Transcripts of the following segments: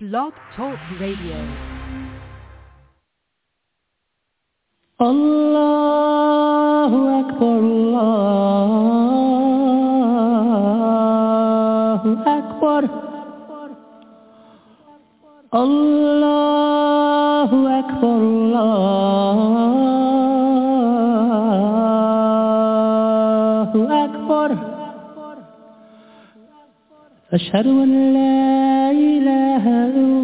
Blog Talk Radio. Allahu Akbar, Allahu Akbar, Allahu Akbar, Allahu Akbar. Ashhadu an la ilaha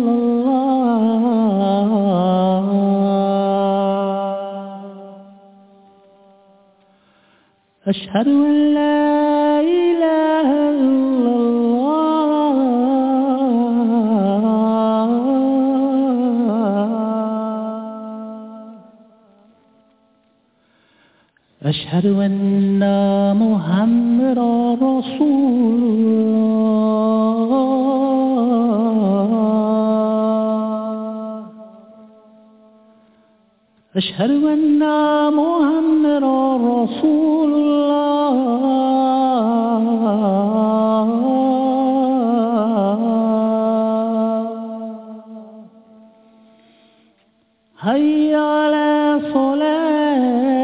illallah. Ashhadu an la ilaha illallah. Ashhadu anna Muhammadan Rasulullah. Ashhadu anna Muhammadan Rasulullah. Hayya ala salat.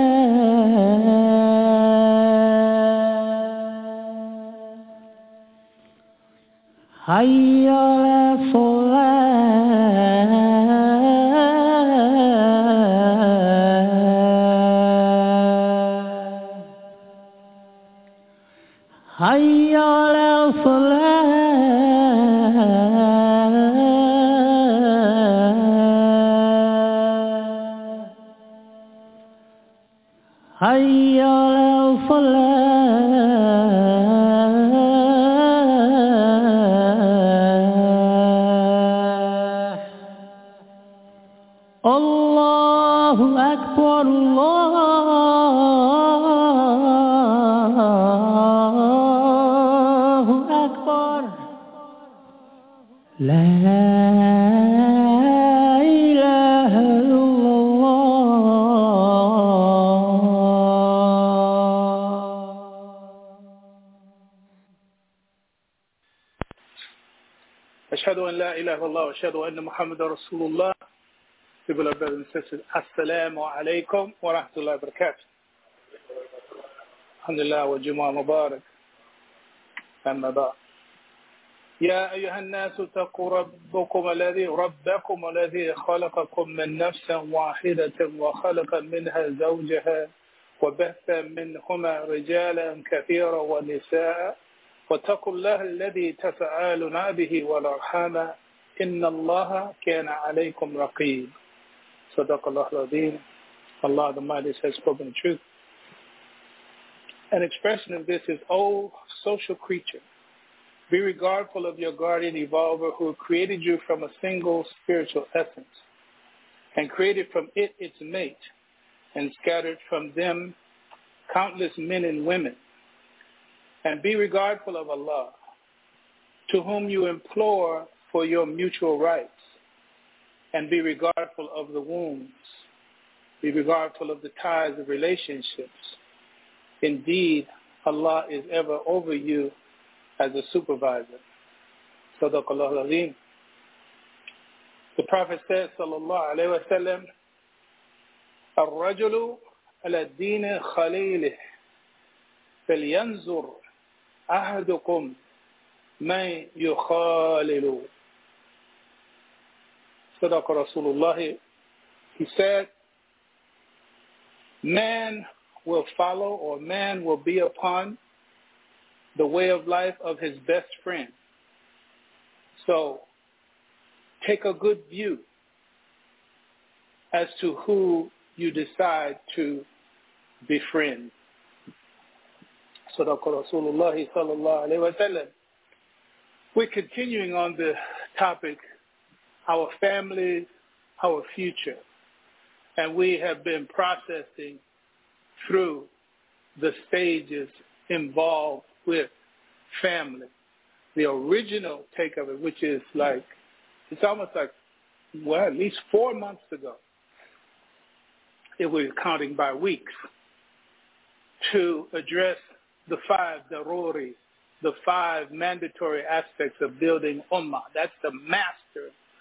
Hayya ala salat. Hayya ala salat. Hayya ala falah. Allahu Akbar, Allahu Akbar. La ilaha illallah. Ashhadu an la ilaha illallah wa ashhadu anna Muhammadan Rasulullah. People of brothers and sisters, Assalamu alaikum wa rahmatullahi wa barakatuh. Alhamdulillah wa Jumu'ah Mubarak. Amma ba'd. يا أيها الناس اتقوا ربكم الذي خلقكم من نفس واحدة وخلق منها زوجها وبث منهما رجالا كثيرا ونساء واتقوا الله الذي تساءلون به والأرحام إن الله كان عليكم رقيبا. صدق الله العظيم. Allah the Mighty has spoken the truth. An expression of this is, O social creature, be regardful of your guardian evolver who created you from a single spiritual essence and created from it its mate and scattered from them countless men and women. And be regardful of Allah, to whom you implore for your mutual rights, and be regardful of the wombs. Be regardful of the ties of relationships. Indeed, Allah is ever over you as a supervisor. Sadaqallahu al-Azim. The Prophet said, sallallahu alayhi wa sallam, الرجل على الدين خليله فلينظر أحدكم من يخالل. Sadaqa Rasulullah. He said, man will follow, or man will be upon the way of life of his best friend. So take a good view as to who you decide to befriend. Sadaqa Rasulullah sallallahu alayhi wa sallam. We're continuing on the topic, our families, our future. And we have been processing through the stages involved with family. The original take of it, which is like, it's almost like, well, at least 4 months ago, if we're counting by weeks, to address the 5 daruri, the 5 mandatory aspects of building ummah. That's the master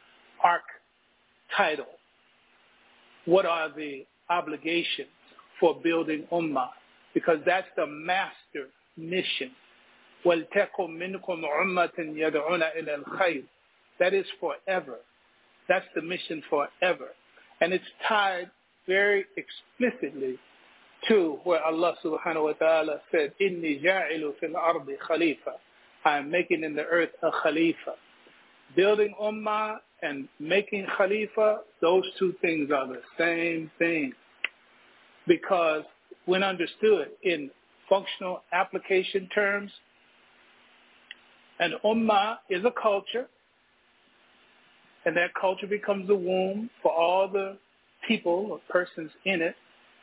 title. What are the obligations for building ummah? Because that's the master mission. وَلْتَكُمْ مِنْكُمْ أُمَّةٍ يَدْعُونَ إِلَى الْخَيْرِ. That is forever. That's the mission forever. And it's tied very explicitly to where Allah subhanahu wa ta'ala said, إِنِّي جَاعِلُ فِي الْأَرْضِ خَلِيفَةً. I am making in the earth a khalifa. Building ummah and making khalifa, those two things are the same thing. Because when understood in functional application terms, an ummah is a culture, and that culture becomes the womb for all the people or persons in it.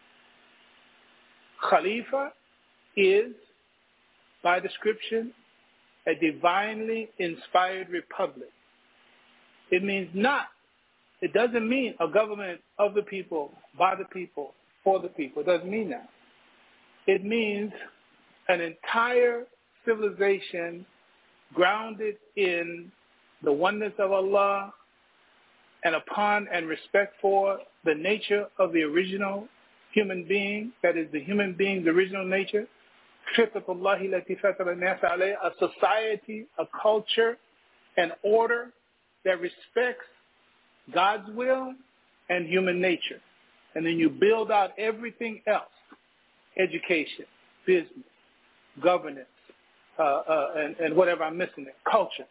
Khalifa is, by description, a divinely inspired republic. It doesn't mean a government of the people, by the people, for the people. It doesn't mean that. It means an entire civilization grounded in the oneness of Allah and upon and respect for the nature of the original human being, that is the human being's original nature, a society, a culture, an order that respects God's will and human nature. And then you build out everything else, education, business, governance, and whatever I'm missing there, culture.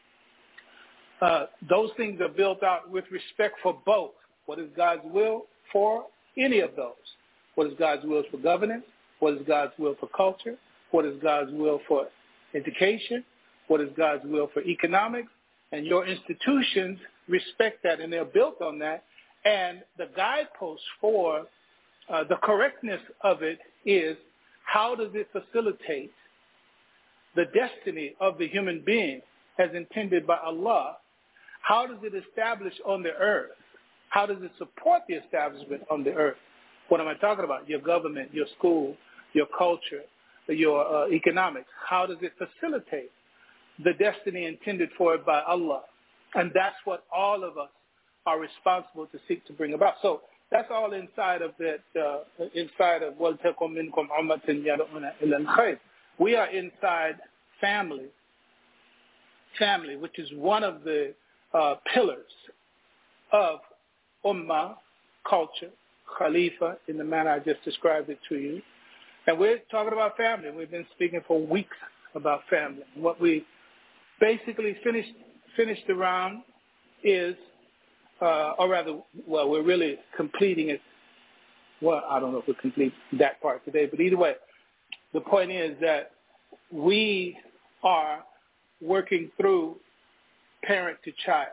Those things are built out with respect for both. What is God's will for any of those? What is God's will for governance? What is God's will for culture? What is God's will for education? What is God's will for economics? And your institutions respect that, and they're built on that. And the guidepost for the correctness of it is, how does it facilitate the destiny of the human being as intended by Allah? How does it establish on the earth? How does it support the establishment on the earth? What am I talking about? Your government, your school, your culture, your economics. How does it facilitate the destiny intended for it by Allah? And that's what all of us are responsible to seek to bring about. So that's all inside of that, inside of وَلْتَكُمْ مِنْكُمْ أُمَّةٍ يَدْعُونَ إِلَى الْخَيْرِ. We are inside family, which is one of the pillars of ummah, culture, khalifa, in the manner I just described it to you. And we're talking about family. We've been speaking for weeks about family. What we basically finished around is, or rather, well, we're really completing it. Well, I don't know if we'll complete that part today, but either way, the point is that we are working through parent to child.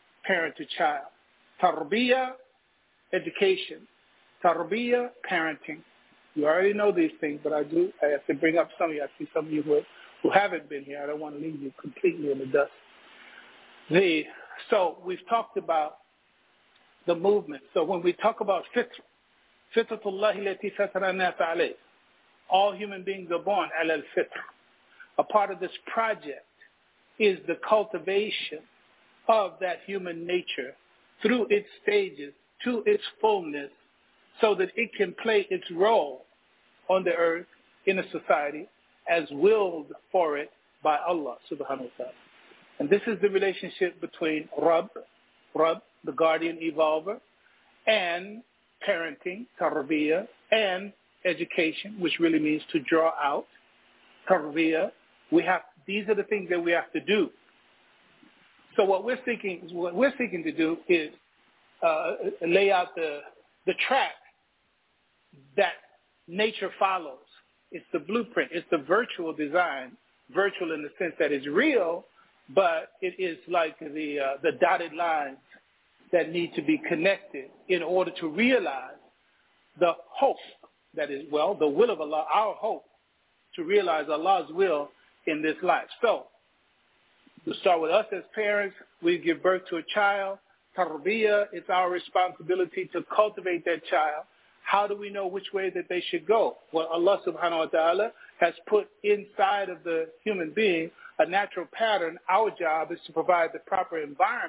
Tarbiyah, education. Tarbiyah, parenting. You already know these things, but I have to bring up some of you. I see some of you who haven't been here. I don't want to leave you completely in the dust. So we've talked about the movement. So when we talk about fitratullahi lati fatara nas alayh, all human beings are born ala al-fitr. A part of this project is the cultivation of that human nature through its stages to its fullness, so that it can play its role on the earth in a society as willed for it by Allah subhanahu wa ta'ala. And this is the relationship between Rabb, the guardian evolver, and parenting, tarbiyah, and education, which really means to draw out. Tarbiyah, these are the things that we have to do. So what we're seeking to do is lay out the track that nature follows. It's the blueprint. It's the virtual design, virtual in the sense that it's real, but it is like the dotted lines that need to be connected in order to realize the hope that is, well, the will of Allah, our hope to realize Allah's will in this life. So we start with us as parents. We give birth to a child. Tarbiyah, it's our responsibility to cultivate that child. How do we know which way that they should go? Well, Allah subhanahu wa ta'ala has put inside of the human being a natural pattern. Our job is to provide the proper environment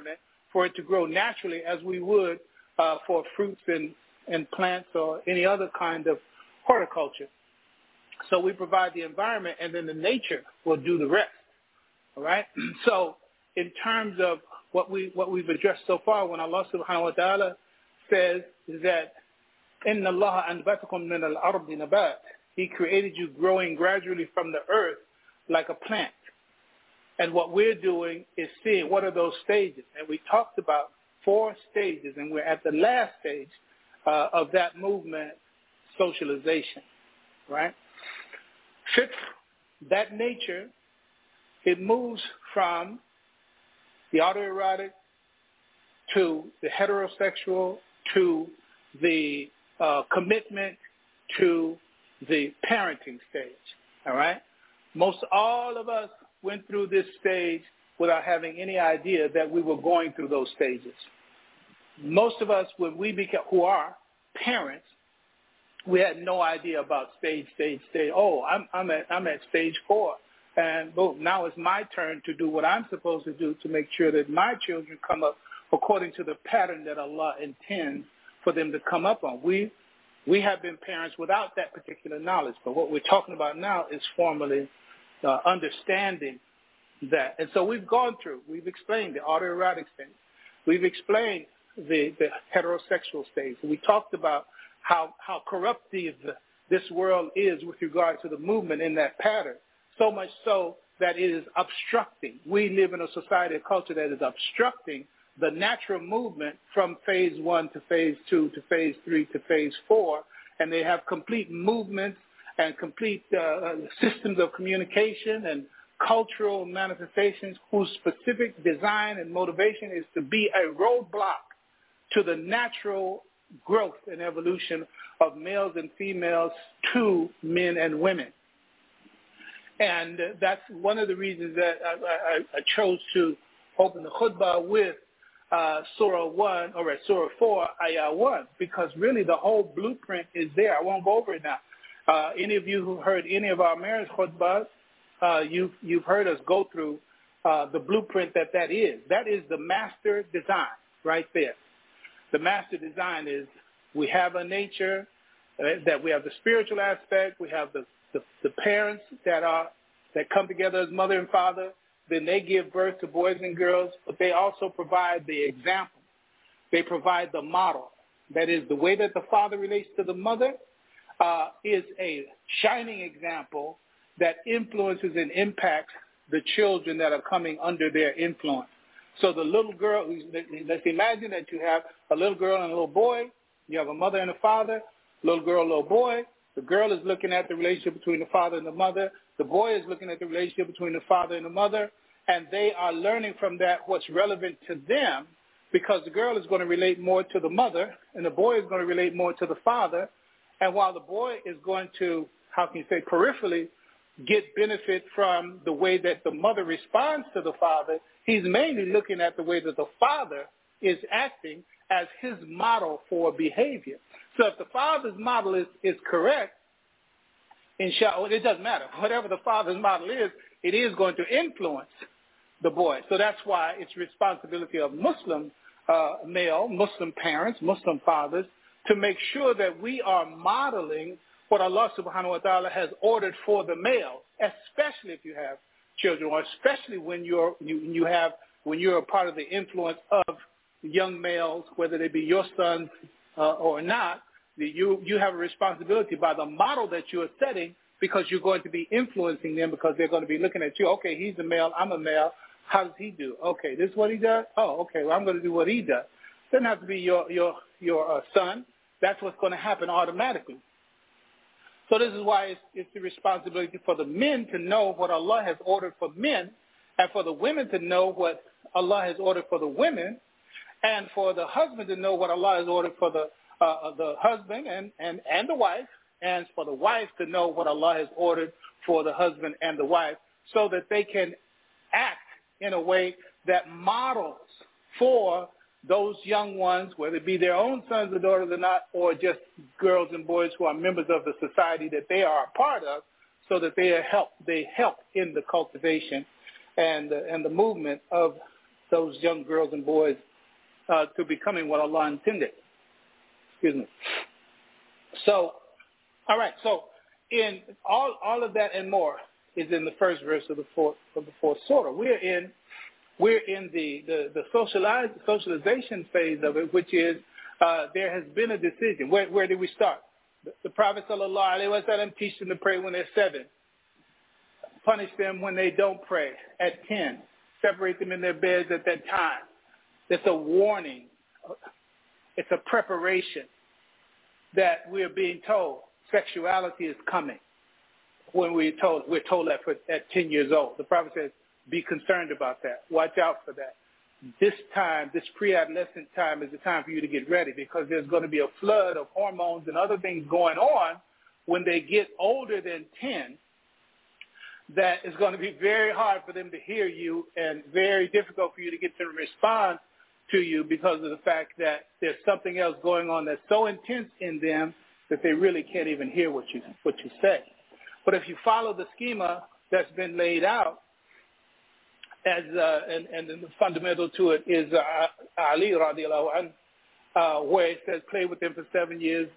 for it to grow naturally as we would for fruits and plants or any other kind of horticulture. So we provide the environment, and then the nature will do the rest. All right. So in terms of what we've addressed so far, when Allah subhanahu wa ta'ala says that إِنَّ اللَّهَ أَنْبَتَكُم مِّنَ الْأَرْضِ نَبَاتٍ, He created you growing gradually from the earth like a plant. And what we're doing is seeing what are those stages. And we talked about 4 stages, and we're at the last stage of that movement, socialization, right? Fitr, that nature, it moves from the autoerotic to the heterosexual to the commitment to the parenting stage, all right? Most all of us went through this stage without having any idea that we were going through those stages. Most of us, when we became, who are parents, we had no idea about stage. Oh, I'm at stage 4. And boom, now it's my turn to do what I'm supposed to do to make sure that my children come up according to the pattern that Allah intends for them to come up on. We have been parents without that particular knowledge, but what we're talking about now is formally understanding that. And so we've explained the autoerotic stage. We've explained the heterosexual stage. We talked about how corruptive this world is with regard to the movement in that pattern, so much so that it is obstructing. We live in a society, a culture that is obstructing the natural movement from phase 1 to phase 2 to phase 3 to phase 4, and they have complete movements and complete systems of communication and cultural manifestations whose specific design and motivation is to be a roadblock to the natural growth and evolution of males and females to men and women. And that's one of the reasons that I chose to open the khutbah with Surah 4, Ayah 1, because really the whole blueprint is there. I won't go over it now. Any of you who heard any of our marriage khutbahs, you've heard us go through the blueprint that is. That is the master design right there. The master design is we have a nature, that we have the spiritual aspect, we have the parents that come together as mother and father, then they give birth to boys and girls, but they also provide the example. They provide the model. That is, the way that the father relates to the mother is a shining example that influences and impacts the children that are coming under their influence. So the little girl, let's imagine that you have a little girl and a little boy. You have a mother and a father, little girl, little boy. The girl is looking at the relationship between the father and the mother. The boy is looking at the relationship between the father and the mother. And they are learning from that what's relevant to them, because the girl is going to relate more to the mother and the boy is going to relate more to the father. And while the boy is going to, peripherally get benefit from the way that the mother responds to the father, he's mainly looking at the way that the father is acting as his model for behavior. So if the father's model is correct, inshallah, it doesn't matter. Whatever the father's model is, it is going to influence the boy. So that's why it's responsibility of Muslim Muslim parents, Muslim fathers, to make sure that we are modeling what Allah subhanahu wa ta'ala has ordered for the male, especially if you have children, or especially when you're a part of the influence of young males, whether they be your sons or not. You have a responsibility by the model that you are setting, because you're going to be influencing them, because they're going to be looking at you. Okay, he's a male, I'm a male. How does he do? Okay, this is what he does? Oh, okay, well, I'm going to do what he does. It doesn't have to be your son. That's what's going to happen automatically. So this is why it's the responsibility for the men to know what Allah has ordered for men, and for the women to know what Allah has ordered for the women, and for the husband to know what Allah has ordered for the husband and the wife, and for the wife to know what Allah has ordered for the husband and the wife, so that they can act in a way that models for those young ones, whether it be their own sons or daughters or not, or just girls and boys who are members of the society that they are a part of, so that they help in the cultivation and the movement of those young girls and boys to becoming what Allah intended. Excuse me. So, all right. So, in all of that and more is in the first verse of the fourth surah. We're in the socialization phase of it, which is there has been a decision. Where did we start? The Prophet sallallahu alaihi wasallam teach them to pray when they're 7. Punish them when they don't pray at 10. Separate them in their beds at that time. It's a warning. It's a preparation that we're being told sexuality is coming. When we're told that at 10 years old. The Prophet says, be concerned about that. Watch out for that. This time, this pre-adolescent time is the time for you to get ready, because there's going to be a flood of hormones and other things going on when they get older than 10 that is going to be very hard for them to hear you and very difficult for you to get them to respond to you, because of the fact that there's something else going on that's so intense in them that they really can't even hear what you say. But if you follow the schema that's been laid out, as and the fundamental to it is Ali radiallahu anhu, where it says, play with them for 7 years,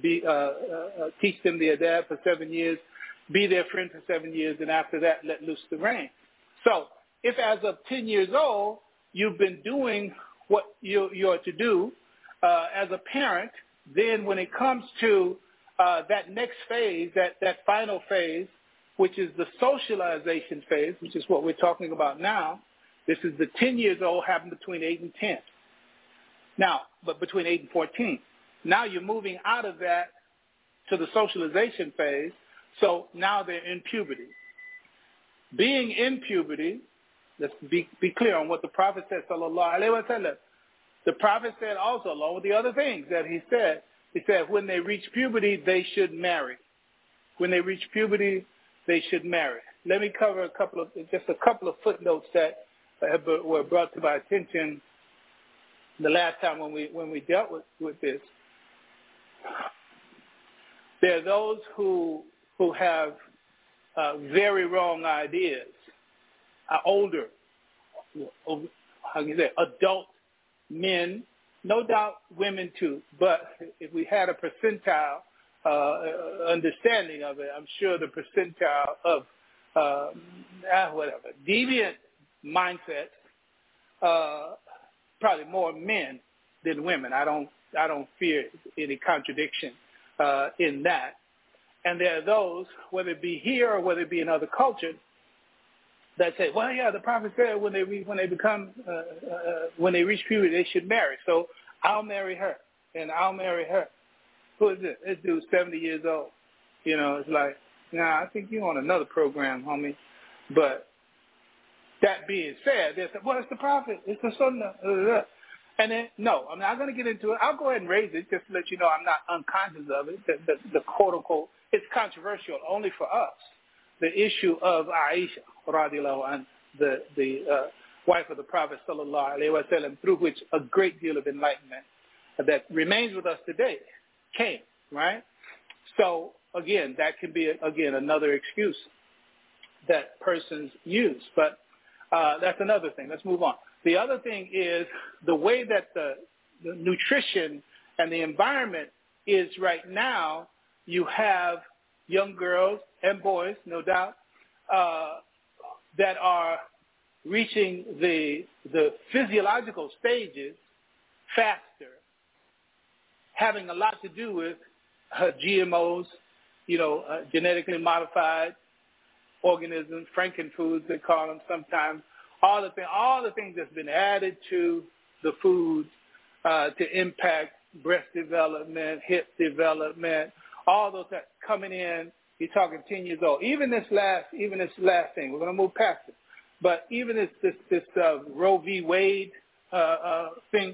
teach them the adab for 7 years, be their friend for 7 years, and after that, let loose the reins. So if as of 10 years old, you've been doing what you're to do as a parent, then when it comes to that next phase, that final phase, which is the socialization phase, which is what we're talking about now. This is the 10 years old, happened between 8 and 10. Now, but between 8 and 14. Now you're moving out of that to the socialization phase, so now they're in puberty. Being in puberty, let's be clear on what the Prophet said, sallallahu alaihi wasallam. The Prophet said also, along with the other things that he said when they reach puberty, they should marry. When they reach puberty, they should marry. Let me cover just a couple of footnotes that were brought to my attention the last time when we dealt with this. There are those who have very wrong ideas, older, how can you say, adult men, no doubt women too, but if we had a percentile understanding of it, I'm sure the percentile of deviant mindsets, probably more men than women. I don't fear any contradiction in that. And there are those, whether it be here or whether it be in other cultures, that say, well, yeah, the Prophet said when they reach puberty, they should marry. So I'll marry her, and I'll marry her. Who is this? This dude's 70 years old. You know, it's like, nah, I think you're on another program, homie. But that being said, they say, well, it's the Prophet. It's the Sunnah. And then, no, I'm not going to get into it. I'll go ahead and raise it just to let you know I'm not unconscious of it. The quote-unquote, it's controversial only for us. The issue of Aisha, radiallahu anha, the wife of the Prophet, sallallahu alaihi wasallam, through which a great deal of enlightenment that remains with us today came, right? So, again, that can be, another excuse that persons use. But that's another thing. Let's move on. The other thing is the way that the nutrition and the environment is right now. You have young girls and boys, no doubt, that are reaching the physiological stages faster, having a lot to do with GMOs, genetically modified organisms, frankenfoods they call them sometimes, all the things that's been added to the foods to impact breast development, hip development, all those that coming in. You're talking 10 years old. Even this last thing, we're going to move past it. But even this Roe v. Wade thing,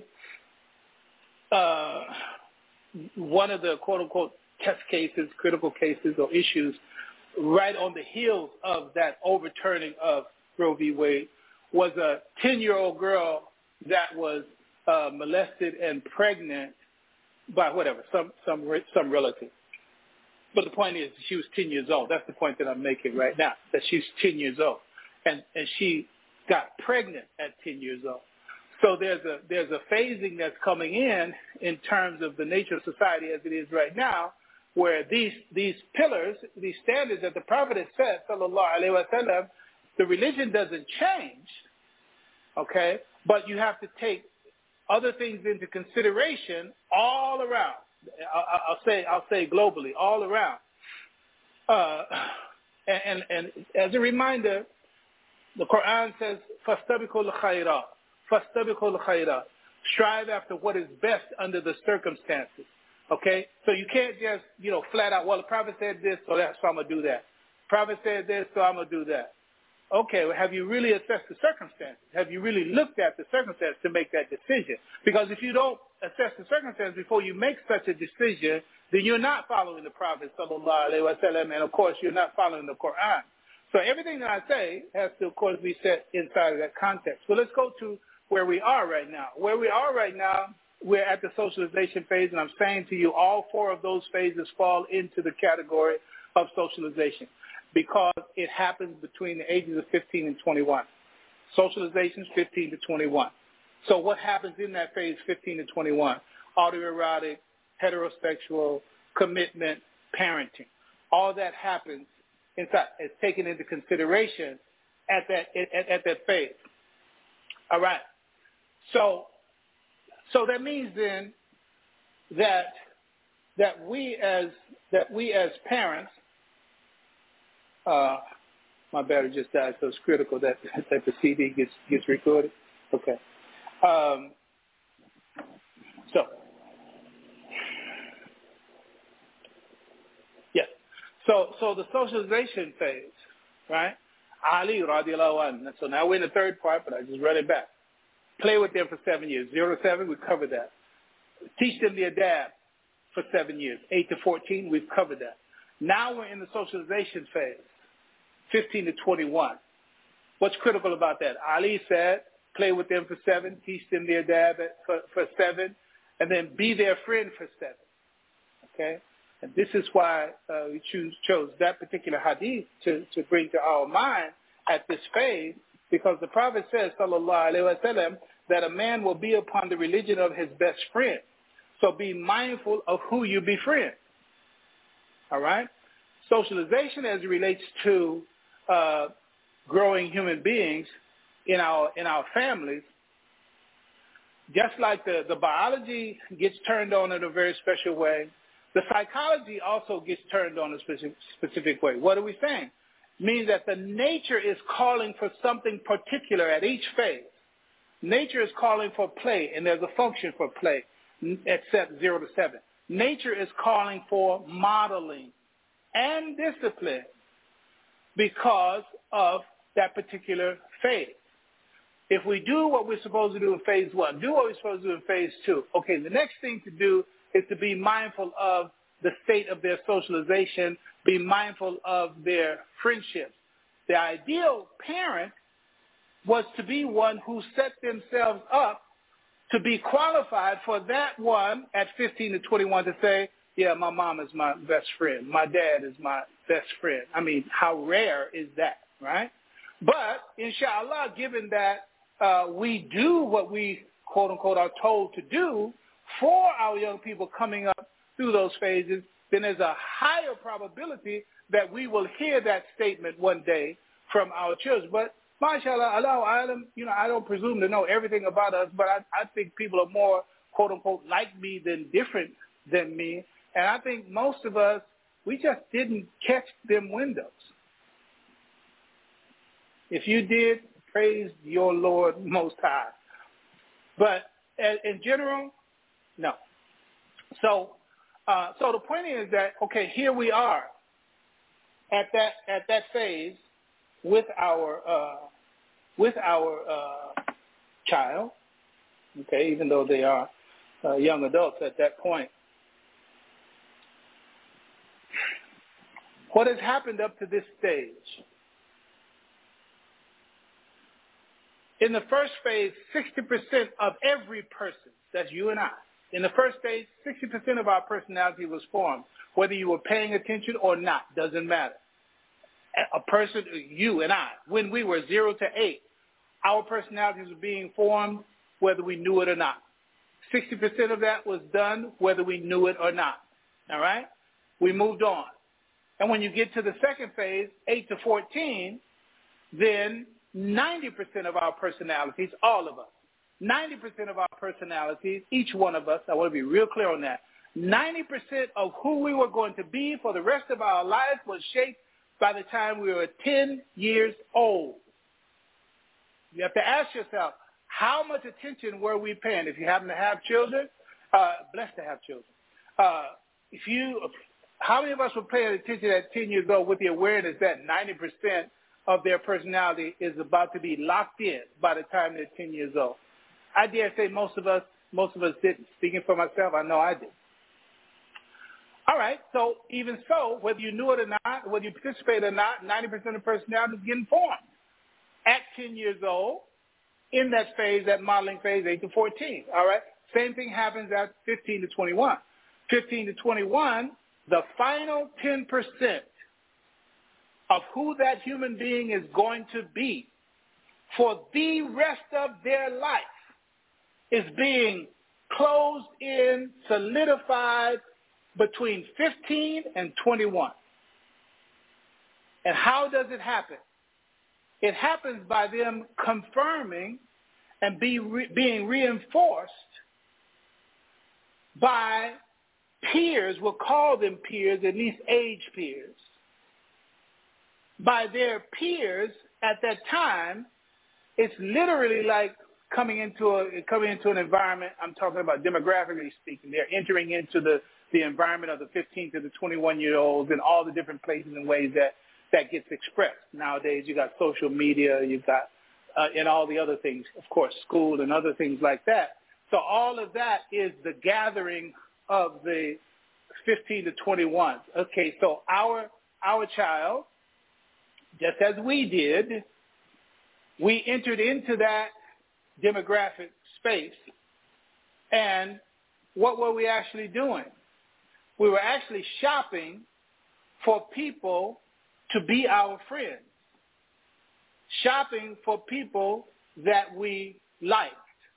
one of the quote-unquote test cases, critical cases or issues, right on the heels of that overturning of Roe v. Wade, was a 10-year-old girl that was molested and pregnant by some relative. But the point is, she was 10 years old. That's the point that I'm making right now, that she's 10 years old. And she got pregnant at 10 years old. So there's a phasing that's coming in terms of the nature of society as it is right now, where these pillars, these standards that the Prophet has said, sallallahu alaihi wasallam, the religion doesn't change, okay, but you have to take other things into consideration all around. I'll say globally, all around. And as a reminder, the Quran says, "Fastabiqul khairat." Fastabiqul khairat. Strive after what is best under the circumstances. Okay, so you can't just flat out. Well, the Prophet said this, so I'm gonna do that. The Prophet said this, so I'm gonna do that. Okay, well, have you really assessed the circumstances? Have you really looked at the circumstances to make that decision? Because if you don't assess the circumstances before you make such a decision, then you're not following the Prophet sallallahu alaihi wasallam, and of course you're not following the Quran. So everything that I say has to, of course, be set inside of that context. So let's go to where we are right now. Where we are right now, we're at the socialization phase, and I'm saying to you, all four of those phases fall into the category of socialization because it happens between the ages of 15 and 21. Socialization is 15 to 21. So what happens in that phase, 15 to 21? Autoerotic, heterosexual, commitment, parenting. All that happens inside. It's taken into consideration at that phase. All right. So that means then that we as parents, my battery just died, so it's critical that the CD gets recorded. Okay. So the socialization phase, right? Ali radiallahu anhu. So now we're in the third part, but I just read it back. Play with them for 7 years. 0 to 7, we've covered that. Teach them the adab for 7 years. 8 to 14, we've covered that. Now we're in the socialization phase, 15 to 21. What's critical about that? Ali said, play with them for 7, teach them the adab for 7, and then be their friend for 7. Okay? And this is why we chose that particular hadith to bring to our mind at this phase, because the Prophet says, sallallahu alaihi wasallam, that a man will be upon the religion of his best friend. So be mindful of who you befriend. All right? Socialization as it relates to growing human beings in our families, just like the biology gets turned on in a very special way, the psychology also gets turned on a specific way. What are we saying? It means that the nature is calling for something particular at each phase. Nature is calling for play, and there's a function for play, except 0 to 7. Nature is calling for modeling and discipline because of that particular phase. If we do what we're supposed to do in phase 1, do what we're supposed to do in phase 2, okay, the next thing to do is to be mindful of the state of their socialization, be mindful of their friendships. The ideal parent was to be one who set themselves up to be qualified for that one at 15 to 21 to say, yeah, my mom is my best friend. My dad is my best friend. I mean, how rare is that, right? But, inshallah, given that we do what we, quote, unquote, are told to do for our young people coming up through those phases, then there's a higher probability that we will hear that statement one day from our children. But, mashallah, Allah alam, I don't presume to know everything about us, but I think people are more, quote, unquote, like me than different than me. And I think most of us, we just didn't catch them windows. If you did, praise your Lord Most High. But in general, no. So the point is that, okay, here we are at that phase with our child, okay, even though they are young adults at that point. What has happened up to this stage? In the first phase, 60% of every person, that's you and I, in the first stage, 60% of our personality was formed. Whether you were paying attention or not, doesn't matter. A person, you and I, when we were 0 to 8, our personalities were being formed whether we knew it or not. 60% of that was done whether we knew it or not. All right? We moved on. And when you get to the second phase, 8 to 14, then 90% of our personalities, all of us, 90% of our personalities, each one of us, I want to be real clear on that, 90% of who we were going to be for the rest of our life was shaped by the time we were 10 years old. You have to ask yourself, how much attention were we paying? If you happen to have children, blessed to have children. How many of us were paying attention at 10 years old with the awareness that 90% of their personality is about to be locked in by the time they're 10 years old? I dare say most of us didn't. Speaking for myself, I know I did. All right, so even so, whether you knew it or not, whether you participated or not, 90% of personality is getting formed at 10 years old in that phase, that modeling phase, 8 to 14. All right, same thing happens at 15 to 21. 15 to 21, the final 10% of who that human being is going to be for the rest of their life is being closed in, solidified between 15 and 21. And how does it happen? It happens by them confirming and being reinforced by peers, we'll call them peers, at least age peers, by their peers at that time. It's literally like coming into an environment. I'm talking about demographically speaking. They're entering into the environment of the 15 to the 21-year-olds and all the different places and ways that gets expressed. Nowadays, you got social media, you've got, and all the other things, of course, school and other things like that. So all of that is the gathering of the 15 to 21. Okay, so our child, just as we did, we entered into that demographic space, and what were we actually doing? We were actually shopping for people to be our friends, shopping for people that we liked.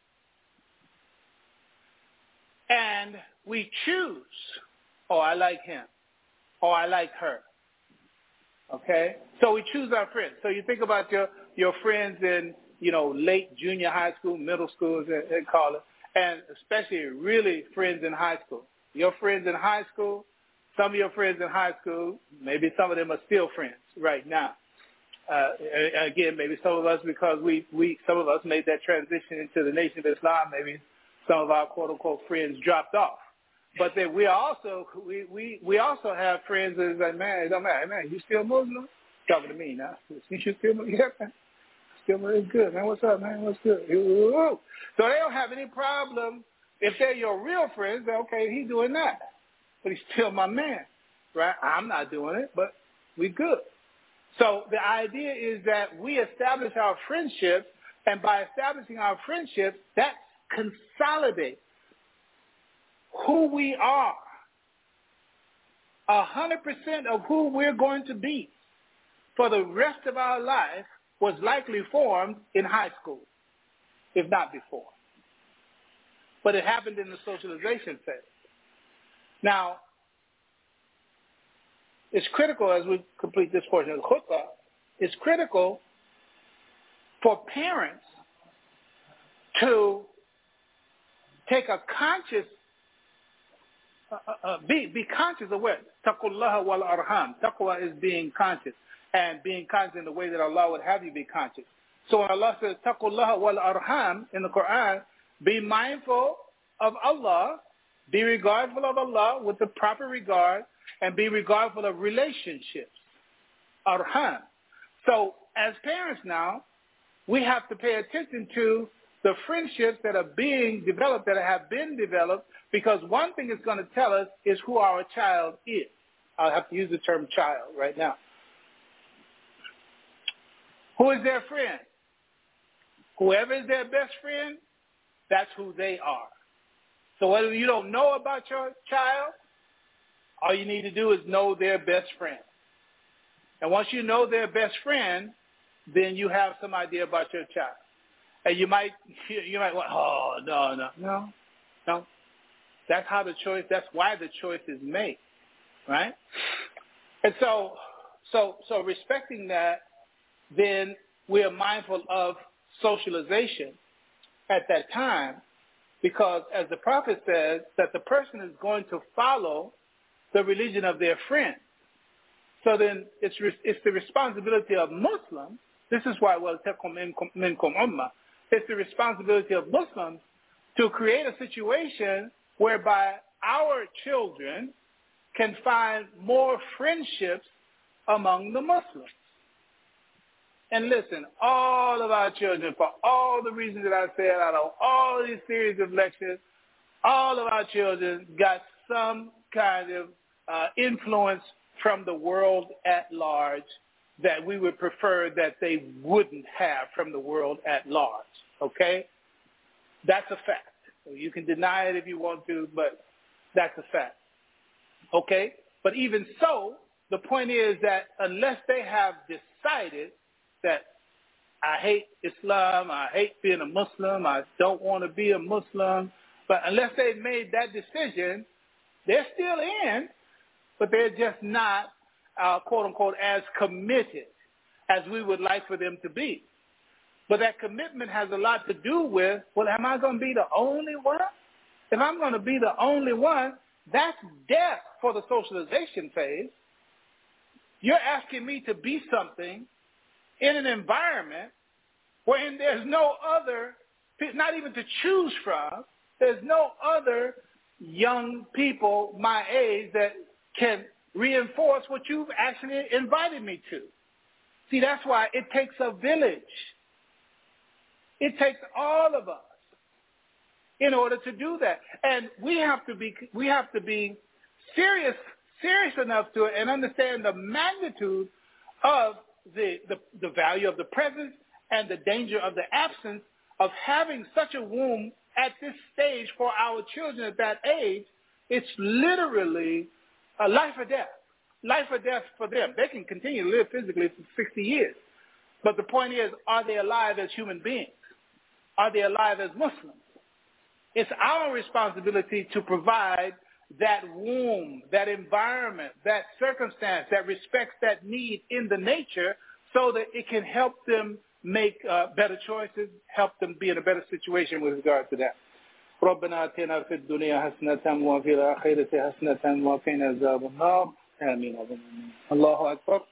And we choose, oh, I like him, or I like her. Okay? So we choose our friends. So you think about your friends in, late junior high school, middle school, as they call it, and especially really friends in high school. Your friends in high school, some of your friends in high school, maybe some of them are still friends right now. Again, maybe some of us, because some of us made that transition into the Nation of Islam, maybe some of our quote-unquote friends dropped off. But then we also have friends that is like, man, it don't matter. Man, you still Muslim? Talking to me now. You still Muslim? Yeah, man. Still Muslim. Good, man. What's up, man? What's good? So they don't have any problem if they're your real friends. Okay, he's doing that, but he's still my man, right? I'm not doing it, but we good. So the idea is that we establish our friendship, and by establishing our friendship, that consolidates who we are. 100% of who we're going to be for the rest of our life was likely formed in high school, if not before. But it happened in the socialization phase. Now, it's critical, as we complete this portion of the khutbah, it's critical for parents to take a conscious, be conscious of what? Taqullaha wal arham. Taqwa is being conscious, and being conscious in the way that Allah would have you be conscious. So when Allah says Taqullaha wal arham in the Quran, be mindful of Allah, be regardful of Allah with the proper regard, and be regardful of relationships, arham. So as parents now, we have to pay attention to the friendships that are being developed, that have been developed, because one thing it's going to tell us is who our child is. I'll have to use the term child right now. Who is their friend? Whoever is their best friend, that's who they are. So whether you don't know about your child, all you need to do is know their best friend. And once you know their best friend, then you have some idea about your child. And you might want, oh, no. That's how that's why the choice is made, right? And so respecting that, then we are mindful of socialization at that time, because as the Prophet says, that the person is going to follow the religion of their friend. So then it's the responsibility of Muslims. This is why it's the responsibility of Muslims to create a situation whereby our children can find more friendships among the Muslims. And listen, all of our children, for all the reasons that I said out of all of these series of lectures, all of our children got some kind of influence from the world at large that we would prefer that they wouldn't have from the world at large, okay? That's a fact. You can deny it if you want to, but that's a fact, okay? But even so, the point is that unless they have decided that I hate Islam, I hate being a Muslim, I don't want to be a Muslim, but unless they've made that decision, they're still in, but they're just not, quote unquote, as committed as we would like for them to be. But that commitment has a lot to do with, well, am I going to be the only one? If I'm going to be the only one, that's death for the socialization phase. You're asking me to be something in an environment wherein there's no other, not even to choose from, there's no other young people my age that can reinforce what you've actually invited me to. See, that's why it takes a village. It takes all of us in order to do that. And we have to be serious enough to it and understand the magnitude of the value of the presence and the danger of the absence of having such a womb at this stage for our children at that age. It's literally a life or death. Life or death for them. They can continue to live physically for 60 years. But the point is, are they alive as human beings? Are they alive as Muslims? It's our responsibility to provide that womb, that environment, that circumstance that respects that need in the nature so that it can help them make better choices, help them be in a better situation with regard to that. ربنا آتنا في الدنيا حسنة وفي الآخرة حسنة وقنا عذاب النار آمين الله أكبر.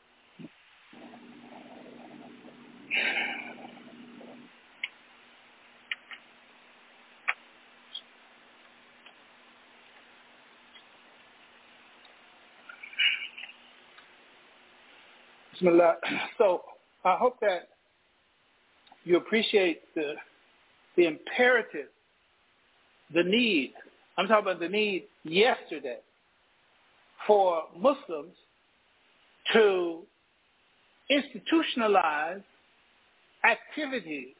Bismillah. So I hope that you appreciate the imperative, the need. I'm talking about the need yesterday for Muslims to institutionalize activities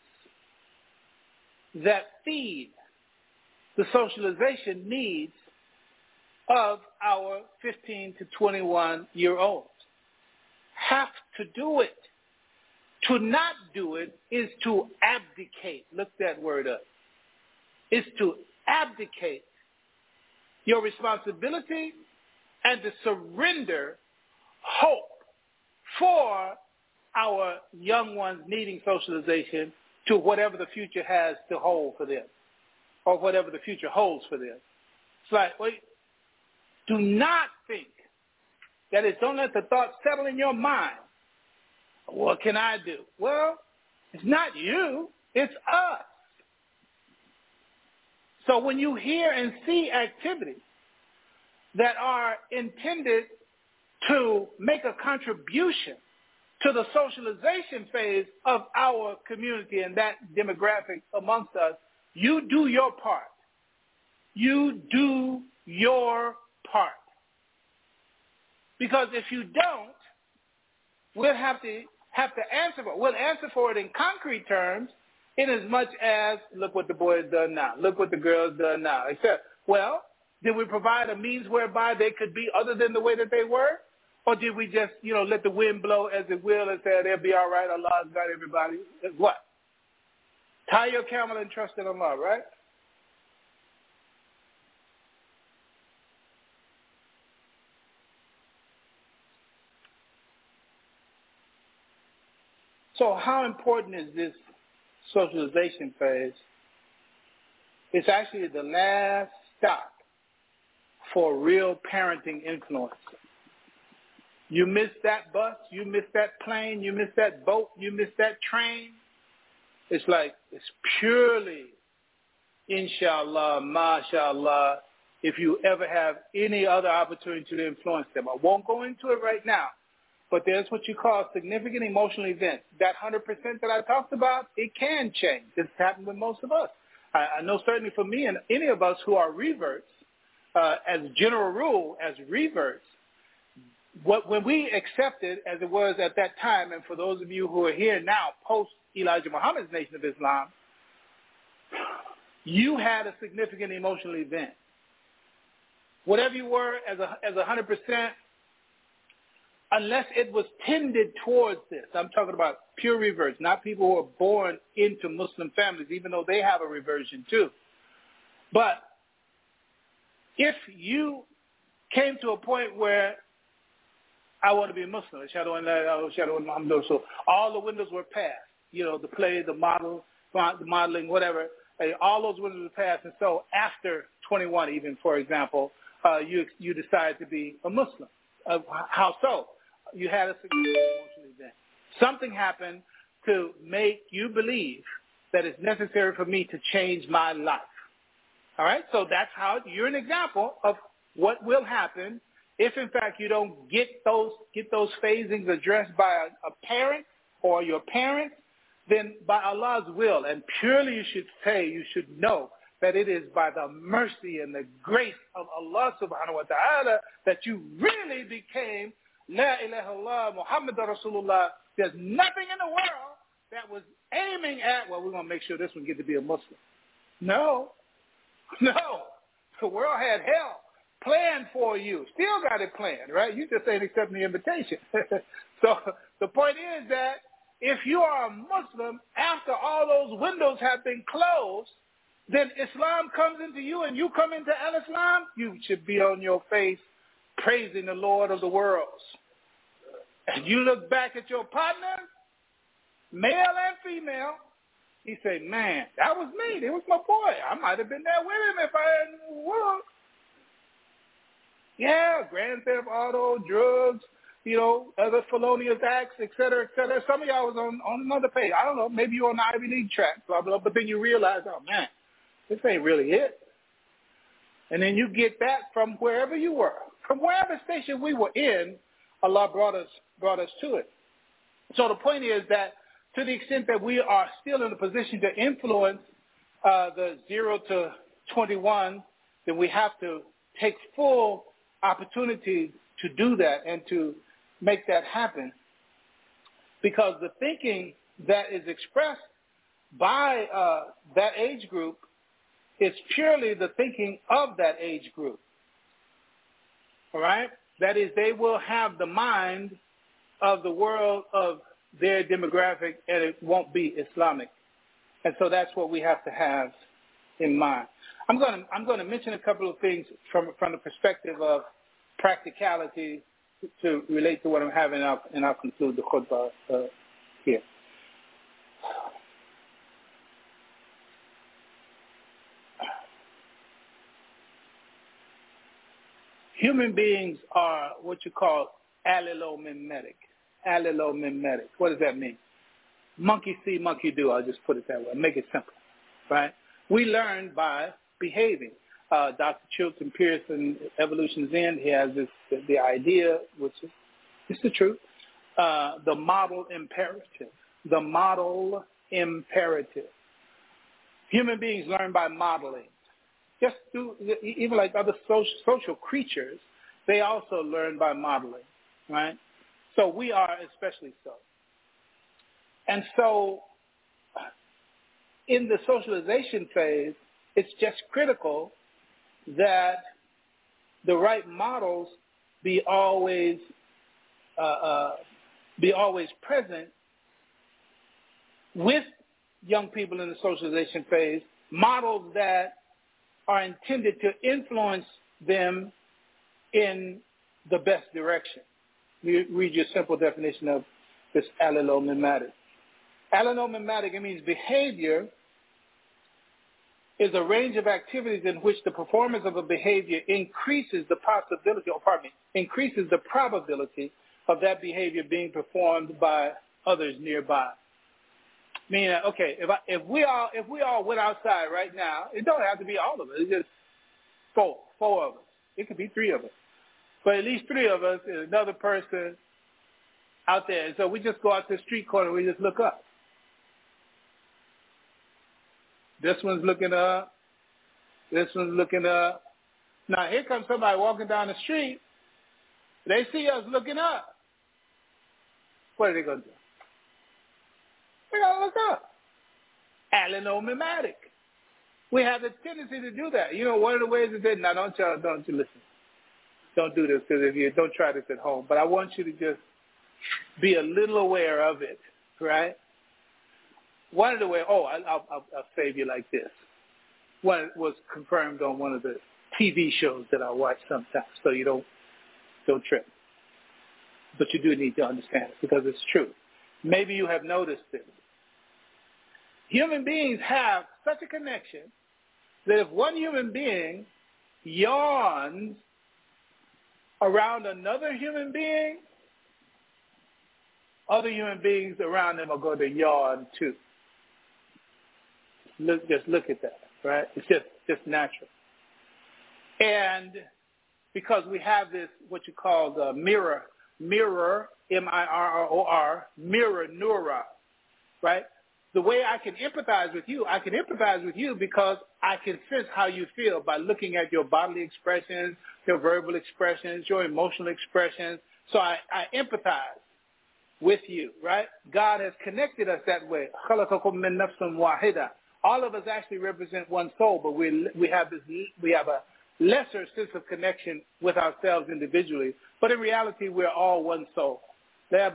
that feed the socialization needs of our 15 to 21-year-olds. Have to do it. To not do it is to abdicate. Look that word up. Is to abdicate your responsibility and to surrender hope for our young ones needing socialization to whatever the future has to hold for them or whatever the future holds for them. It's like, wait, do not think that is, don't let the thought settle in your mind. What can I do? Well, it's not you, it's us. So when you hear and see activities that are intended to make a contribution to the socialization phase of our community and that demographic amongst us, you do your part. You do your part. Because if you don't, we'll have to answer for it. We'll answer for it in concrete terms, in as much as, look what the boy has done now. Look what the girl has done now. Except, well, did we provide a means whereby they could be other than the way that they were? Or did we just, let the wind blow as it will and say they'll be all right, Allah's got everybody? What? Tie your camel and trust in Allah, right? So how important is this socialization phase? It's actually the last stop for real parenting influence. You miss that bus, you miss that plane, you miss that boat, you miss that train. It's like, it's purely, inshallah, mashallah, if you ever have any other opportunity to influence them. I won't go into it right now, but there's what you call significant emotional events. That 100% that I talked about, it can change. It's happened with most of us. I know certainly for me and any of us who are reverts, as a general rule, as reverts, when we accepted, as it was at that time, and for those of you who are here now, post Elijah Muhammad's Nation of Islam, you had a significant emotional event. Whatever you were as 100%, unless it was tended towards this, I'm talking about pure reverts, not people who are born into Muslim families, even though they have a reversion too. But if you came to a point where I want to be a Muslim, so all the windows were passed, the play, the modeling, whatever, all those windows were passed. And so after 21, even, for example, you decide to be a Muslim. How so? You had a significant emotional event. Something happened to make you believe that it's necessary for me to change my life. All right? So that's how you're an example of what will happen if, in fact, you don't get those phasings addressed by a parent or your parents, then by Allah's will. And purely you should know that it is by the mercy and the grace of Allah subhanahu wa ta'ala that you really became La ilaha illallah Muhammad Rasulullah. There's nothing in the world that was aiming at, well, we're going to make sure this one gets to be a Muslim. No. The world had hell planned for you. Still got it planned, right? You just ain't accepting the invitation. So the point is that if you are a Muslim, after all those windows have been closed, then Islam comes into you and you come into al-Islam, you should be on your face praising the Lord of the worlds. And you look back at your partner, male and female, he say, man, that was me. It was my boy. I might have been there with him if I hadn't worked. Yeah, grand theft auto, drugs, other felonious acts, et cetera, et cetera. Some of y'all was on another page. I don't know, maybe you're on the Ivy League track, blah, blah, but then you realize, oh, man, this ain't really it. And then you get that from wherever you were. From wherever station we were in, Allah brought us to it. So the point is that to the extent that we are still in a position to influence the 0 to 21, then we have to take full opportunity to do that and to make that happen. Because the thinking that is expressed by that age group is purely the thinking of that age group. All right? That is, they will have the mind of the world of their demographic, and it won't be Islamic. And so that's what we have to have in mind. I'm going to mention a couple of things from the perspective of practicality to relate to what I'm having, and I'll conclude the khutbah here. Human beings are what you call allomimetic. Allomimetic. What does that mean? Monkey see, monkey do. I'll just put it that way. Make it simple, right? We learn by behaving. Dr. Chilton Pearson, Evolution's End, he has the idea, which is the truth, the model imperative. The model imperative. Human beings learn by modeling. Even like other social creatures, they also learn by modeling, right? So we are especially so. And so in the socialization phase, it's just critical that the right models be always present with young people in the socialization phase, models that are intended to influence them in the best direction. You read your simple definition of this allomimetic. Allomimetic, it means behavior is a range of activities in which the performance of a behavior increases the probability of that behavior being performed by others nearby. Meaning, okay, if we all went outside right now, it don't have to be all of us. It's just four of us. It could be 3 of us. But at least 3 of us and another person out there. And so we just go out to the street corner and we just look up. This one's looking up. This one's looking up. Now, here comes somebody walking down the street. They see us looking up. What are they going to do? They're going to look up. Allomimetic. We have the tendency to do that. You know, one of the ways is that, now don't you listen. Don't do this, because if you don't try this at home. But I want you to just be a little aware of it, right? One of the ways, I'll save you like this. One was confirmed on one of the TV shows that I watch sometimes, so you don't trip. But you do need to understand it because it's true. Maybe you have noticed this. Human beings have such a connection that if one human being yawns around another human being, other human beings around them are going to yawn too. Just look at that, right? It's just natural. And because we have this, what you call the mirror, M-I-R-R-O-R, mirror neuron, right? The way I can empathize with you because I can sense how you feel by looking at your bodily expressions, your verbal expressions, your emotional expressions. So I empathize with you, right? God has connected us that way. All of us actually represent one soul, but we have a lesser sense of connection with ourselves individually. But in reality, we're all one soul. Your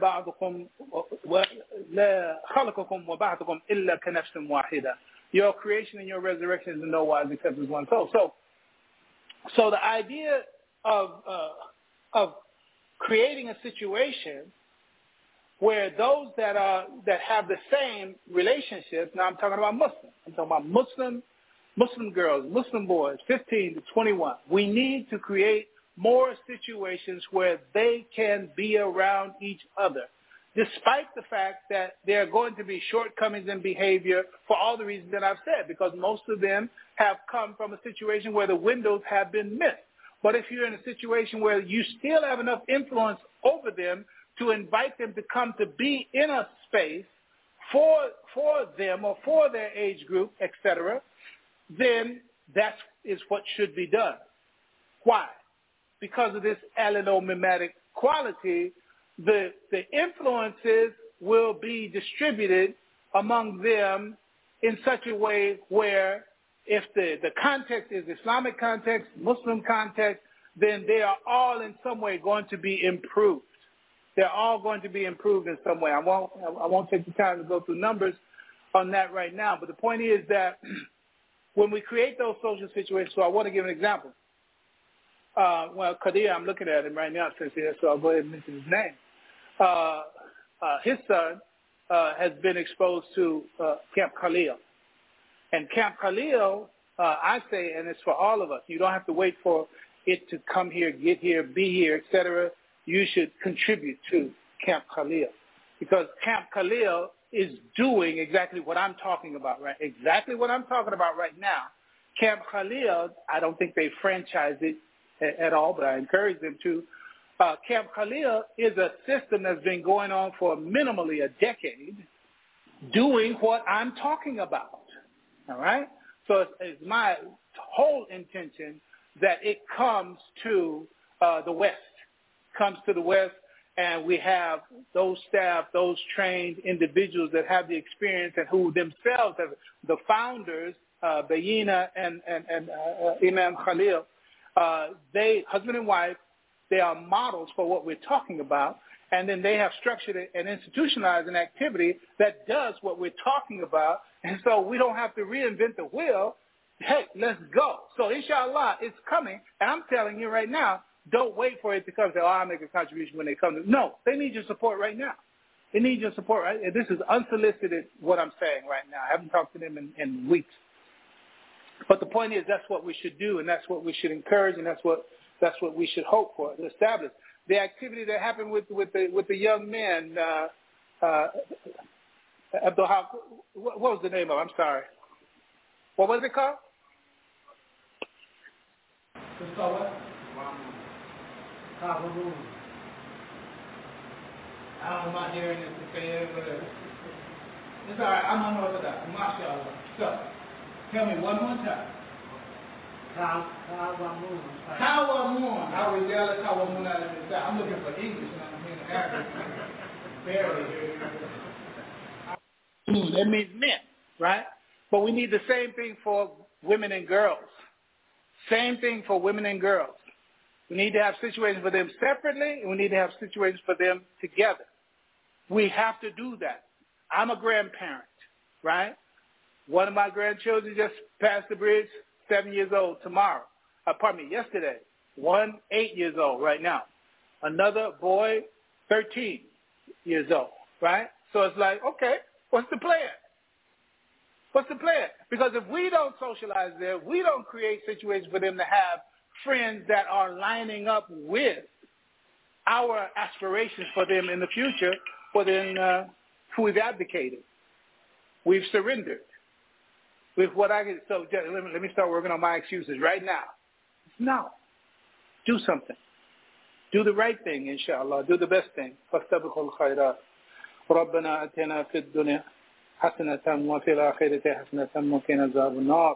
creation and your resurrection is in no wise except as one soul. So the idea of creating a situation where those that have the same relationships, now I'm talking about Muslims. I'm talking about Muslim girls, Muslim boys, 15 to 21. We need to create more situations where they can be around each other, despite the fact that there are going to be shortcomings in behavior for all the reasons that I've said, because most of them have come from a situation where the windows have been missed. But if you're in a situation where you still have enough influence over them to invite them to come to be in a space for them or for their age group, etc., then that is what should be done. Why? Because of this allomimetic quality, the influences will be distributed among them in such a way where if the context is Islamic context, Muslim context, then they are all in some way going to be improved. They're all going to be improved in some way. I won't take the time to go through numbers on that right now, but the point is that when we create those social situations, so I want to give an example. Qadir, I'm looking at him right now since he's here, so I'll go ahead and mention his name. His son has been exposed to Camp Khalil. And Camp Khalil, I say, and it's for all of us, you don't have to wait for it to come here, get here, be here, etc. You should contribute to Camp Khalil, because Camp Khalil is doing exactly what I'm talking about, right? Exactly what I'm talking about right now. Camp Khalil, I don't think they franchised it at all, but I encourage them to. Camp Khalil is a system that's been going on for minimally a decade, doing what I'm talking about, all right? So it's my whole intention that it comes to the West, and we have those staff, those trained individuals that have the experience and who themselves have the founders, Bayina and Imam Khalil. They, husband and wife, they are models for what we're talking about, and then they have structured and institutionalized an activity that does what we're talking about, and so we don't have to reinvent the wheel. Hey, let's go. So inshallah, it's coming, and I'm telling you right now, don't wait for it to come. Say, oh, I'll make a contribution when they come. No, they need your support right now. They need your support. Right? This is unsolicited, what I'm saying right now. I haven't talked to them in weeks. But the point is, that's what we should do, and that's what we should encourage, and that's what we should hope for, to establish. The activity that happened with the young men, Abdul Haq, what was the name of it? I'm sorry. What was it called? It's called what? I'm not hearing this to say but it's all right. I'm unorthodox. MashaAllah. So, tell me one more time. Kawamun. I'm looking for English and I'm hearing Arabic. Barely. That means men, right? But we need the same thing for women and girls. Same thing for women and girls. We need to have situations for them separately, and we need to have situations for them together. We have to do that. I'm a grandparent, right? One of my grandchildren just passed the bridge, 7 years old yesterday. One, 8 years old right now. Another boy, 13 years old, right? So it's like, okay, what's the plan? What's the plan? Because if we don't socialize there, we don't create situations for them to have friends that are lining up with our aspirations for them in the future, for then we've abdicated. We've surrendered. With what so let me start working on my excuses right now. No. Do something. Do the right thing, inshallah. Do the best thing. فَاسْتَبِقُوا الْخَيْرَاتِ رَبَّنَا أَتِنَا فِي الدُّنْيَا حَسَنَةً وَفِي الْآخِرَةِ حَسَنَةً وَقِنَا عَذَابَ النَّارِ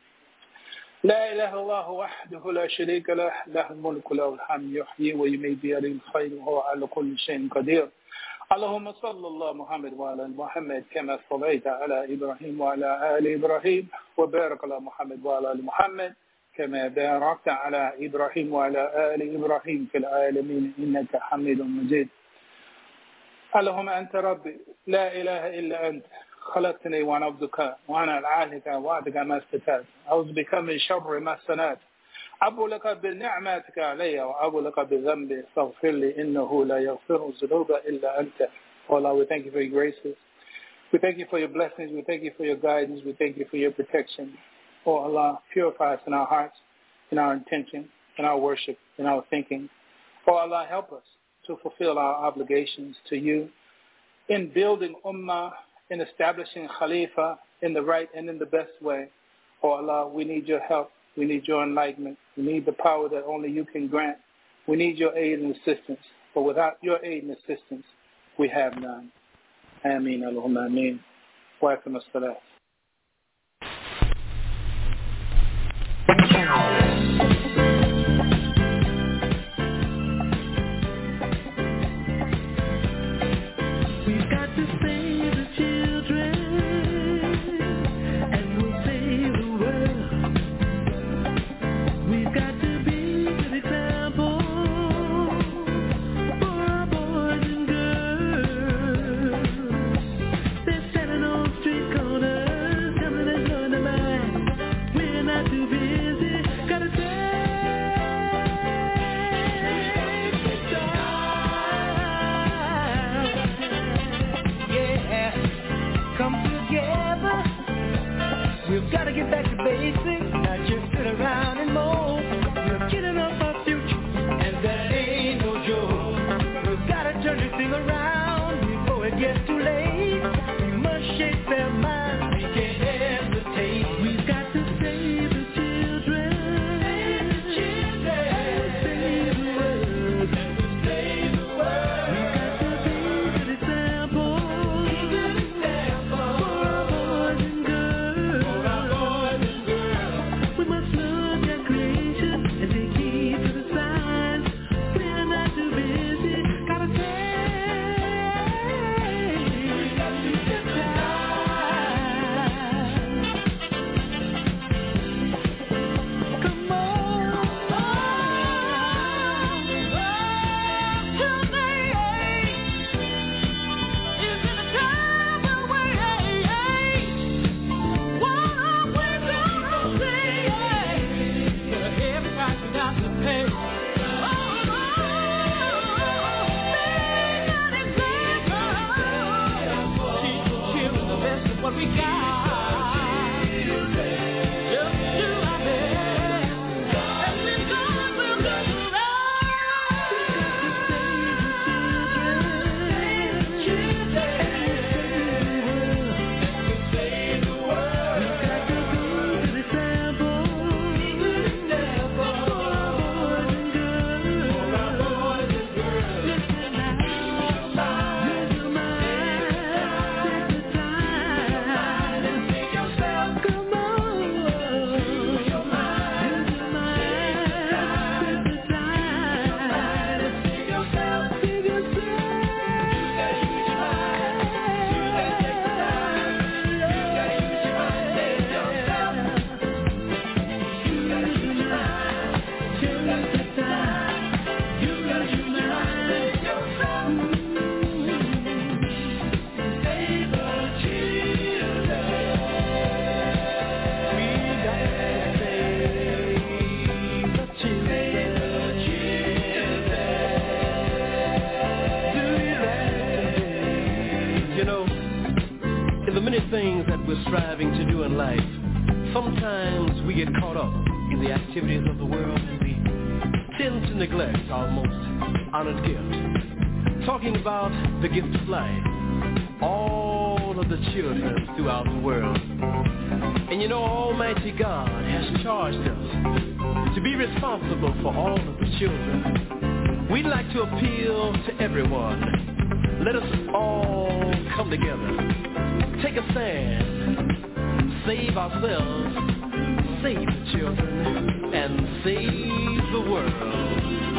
لا إله إلا الله وحده لا شريك له له الملك له الحمد يحيي ويميت بيده الخير وهو على كل شيء قدير اللهم صل الله محمد وعلى محمد كما صليت على إبراهيم وعلى آل إبراهيم وبارك على محمد وعلى آل محمد كما باركت على إبراهيم وعلى آل إبراهيم في العالمين إنك حميد مجيد اللهم أنت ربي لا إله إلا أنت خلقتني وأنا عبدك وأنا على عهدك ووعدك ما استطعت أعوذ بك من شر ما صنعت أبو لك بنعمتك علي وأبو لك بذنبي فاغفر لي إنه لا يغفر الذنوب إلا أنت. Oh Allah, we thank you for your graces. We thank you for your blessings. We thank you for your guidance. We thank you for your protection. Oh Allah, purify us in our hearts, in our intention, in our worship, in our thinking. Oh Allah, help us to fulfill our obligations to you in building ummah, in establishing Khalifa in the right and in the best way. Oh Allah, we need your help. We need your enlightenment. We need the power that only you can grant. We need your aid and assistance. For without your aid and assistance, we have none. Ameen. Allahumma ameen. Wa akim as-salat. Corner we get caught up in the activities of the world and we tend to neglect our most honored gift. Talking about the gift of life, all of the children throughout the world. And you know, Almighty God has charged us to be responsible for all of the children. We'd like to appeal to everyone. Let us all come together. Take a stand. Save ourselves. Save the children. And save the world.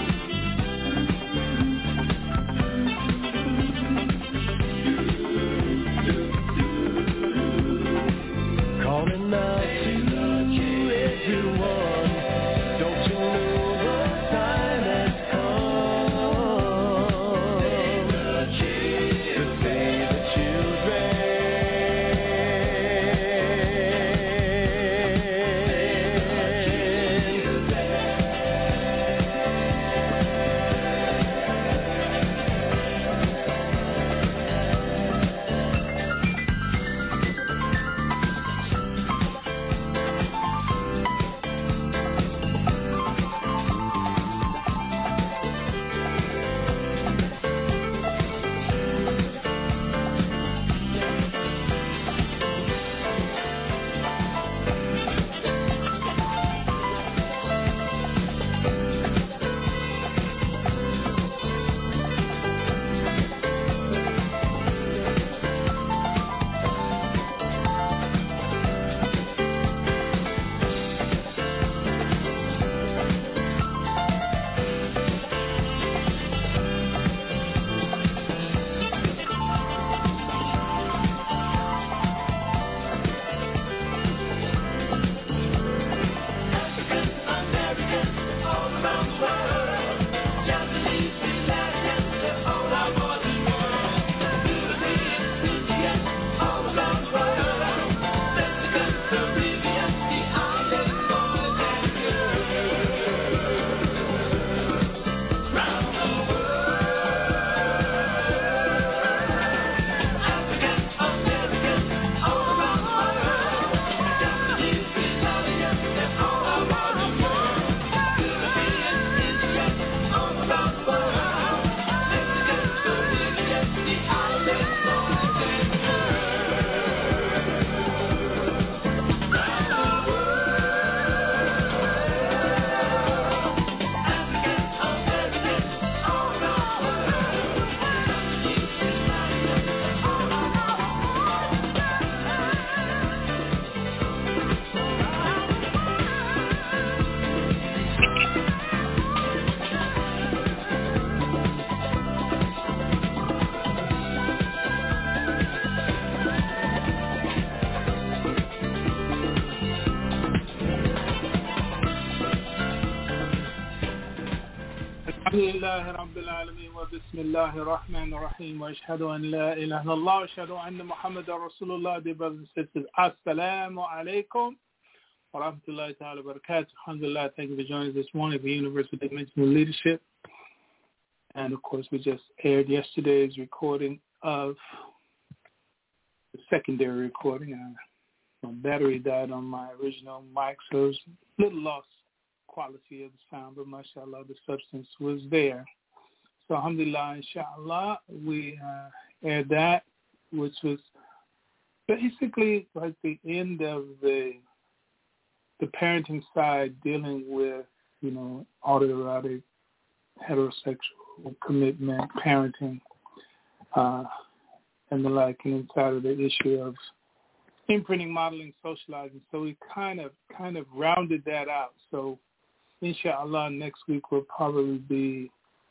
Calling out to everyone. Don't you know the time has come to save the children? Alhamdulillah Rabbil Alameen wa Bismillahir Rahmanir Rahim wa ashhadu an la ilaha illallah wa ashhadu anna Muhammadar Rasulullah. Dear brothers and sisters, Assalamu alaikum wa rahmatullahi ta'ala wa barakatuh. Alhamdulillah, thank you for joining us this morning for Universal Dimensional Leadership. And of course, we just aired yesterday's recording of the secondary recording. My battery died on my original mic, so it was a little lost quality of the sound, but mashallah, the substance was there. So alhamdulillah, inshallah, we aired that, which was basically like the end of the parenting side, dealing with, you know, autoerotic, heterosexual commitment, parenting, and the like, and inside of the issue of imprinting, modeling, socializing. So we kind of rounded that out. So inshallah, next week will probably be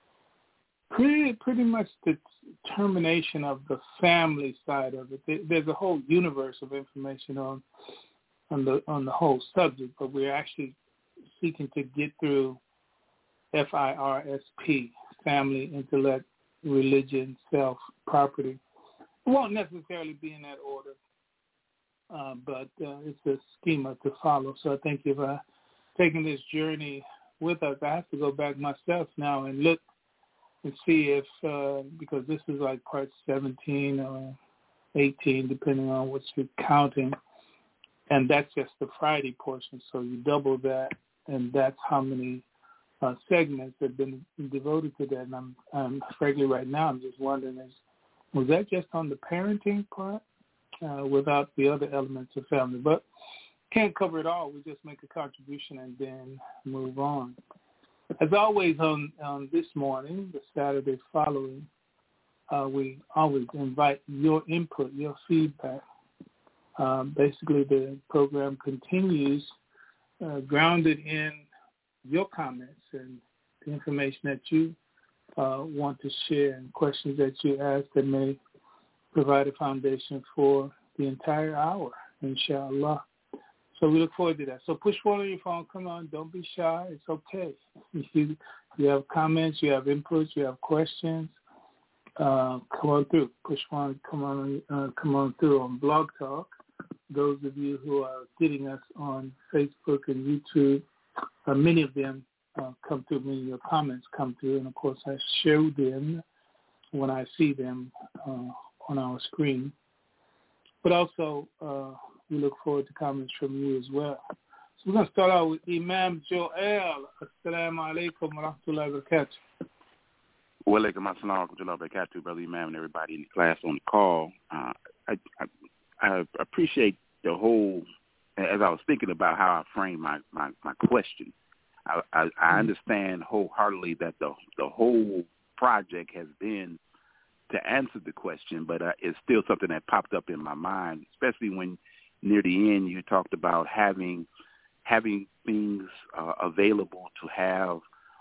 pretty much the termination of the family side of it. There's a whole universe of information on the whole subject, but we're actually seeking to get through FIRSP, family, intellect, religion, self, property. It won't necessarily be in that order, but it's a schema to follow. So I think if taking this journey with us, I have to go back myself now and look and see if, because this is like part 17 or 18, depending on what you're counting, And that's just the Friday portion. So you double that, and that's how many segments have been devoted to that. And I'm frankly right now, I'm just wondering, was that just on the parenting part without the other elements of family? But can't cover it all. We just make a contribution and then move on. As always, on this morning, the Saturday following, we always invite your input, your feedback. Basically, the program continues grounded in your comments and the information that you want to share and questions that you ask that may provide a foundation for the entire hour, inshallah. So we look forward to that. So push one on your phone. Come on, don't be shy. It's okay. If you have comments, you have inputs, you have questions, come on through. Push one. Come on through on Blog Talk. Those of you who are getting us on Facebook and YouTube, many of them come through. Many of your comments come through, and of course I show them when I see them on our screen. But also, we look forward to comments from you as well. So we're going to start out with Imam Joel. Assalamu alaikum wa rahmatullahi wa barakatuh. Wa alaikum assalam wa rahmatullahi wa barakatuh, Brother Imam and everybody in the class on the call. I appreciate the whole, as I was thinking about how I framed my question, I understand wholeheartedly that the whole project has been to answer the question, but it's still something that popped up in my mind, especially when near the end you talked about having things available to have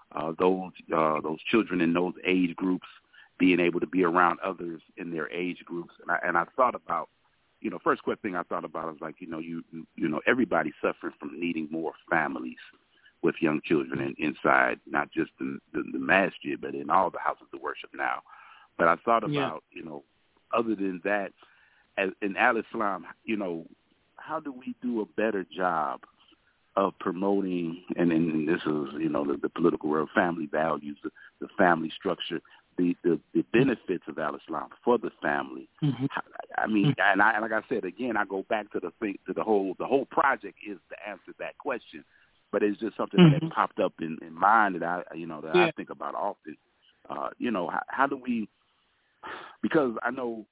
those children in those age groups being able to be around others in their age groups. And I thought about, first thing I thought about was like, everybody's suffering from needing more families with young children inside, not just the masjid, but in all the houses of worship now. But I thought about, other than that, in Al-Islam, how do we do a better job of promoting, and this is, the political world, family values, the family structure, the benefits of Al-Islam for the family. Mm-hmm. I mean, and like I said, again, I go back to the whole project is to answer that question, but it's just something that popped up in mind that I think about often. How do we? Because I know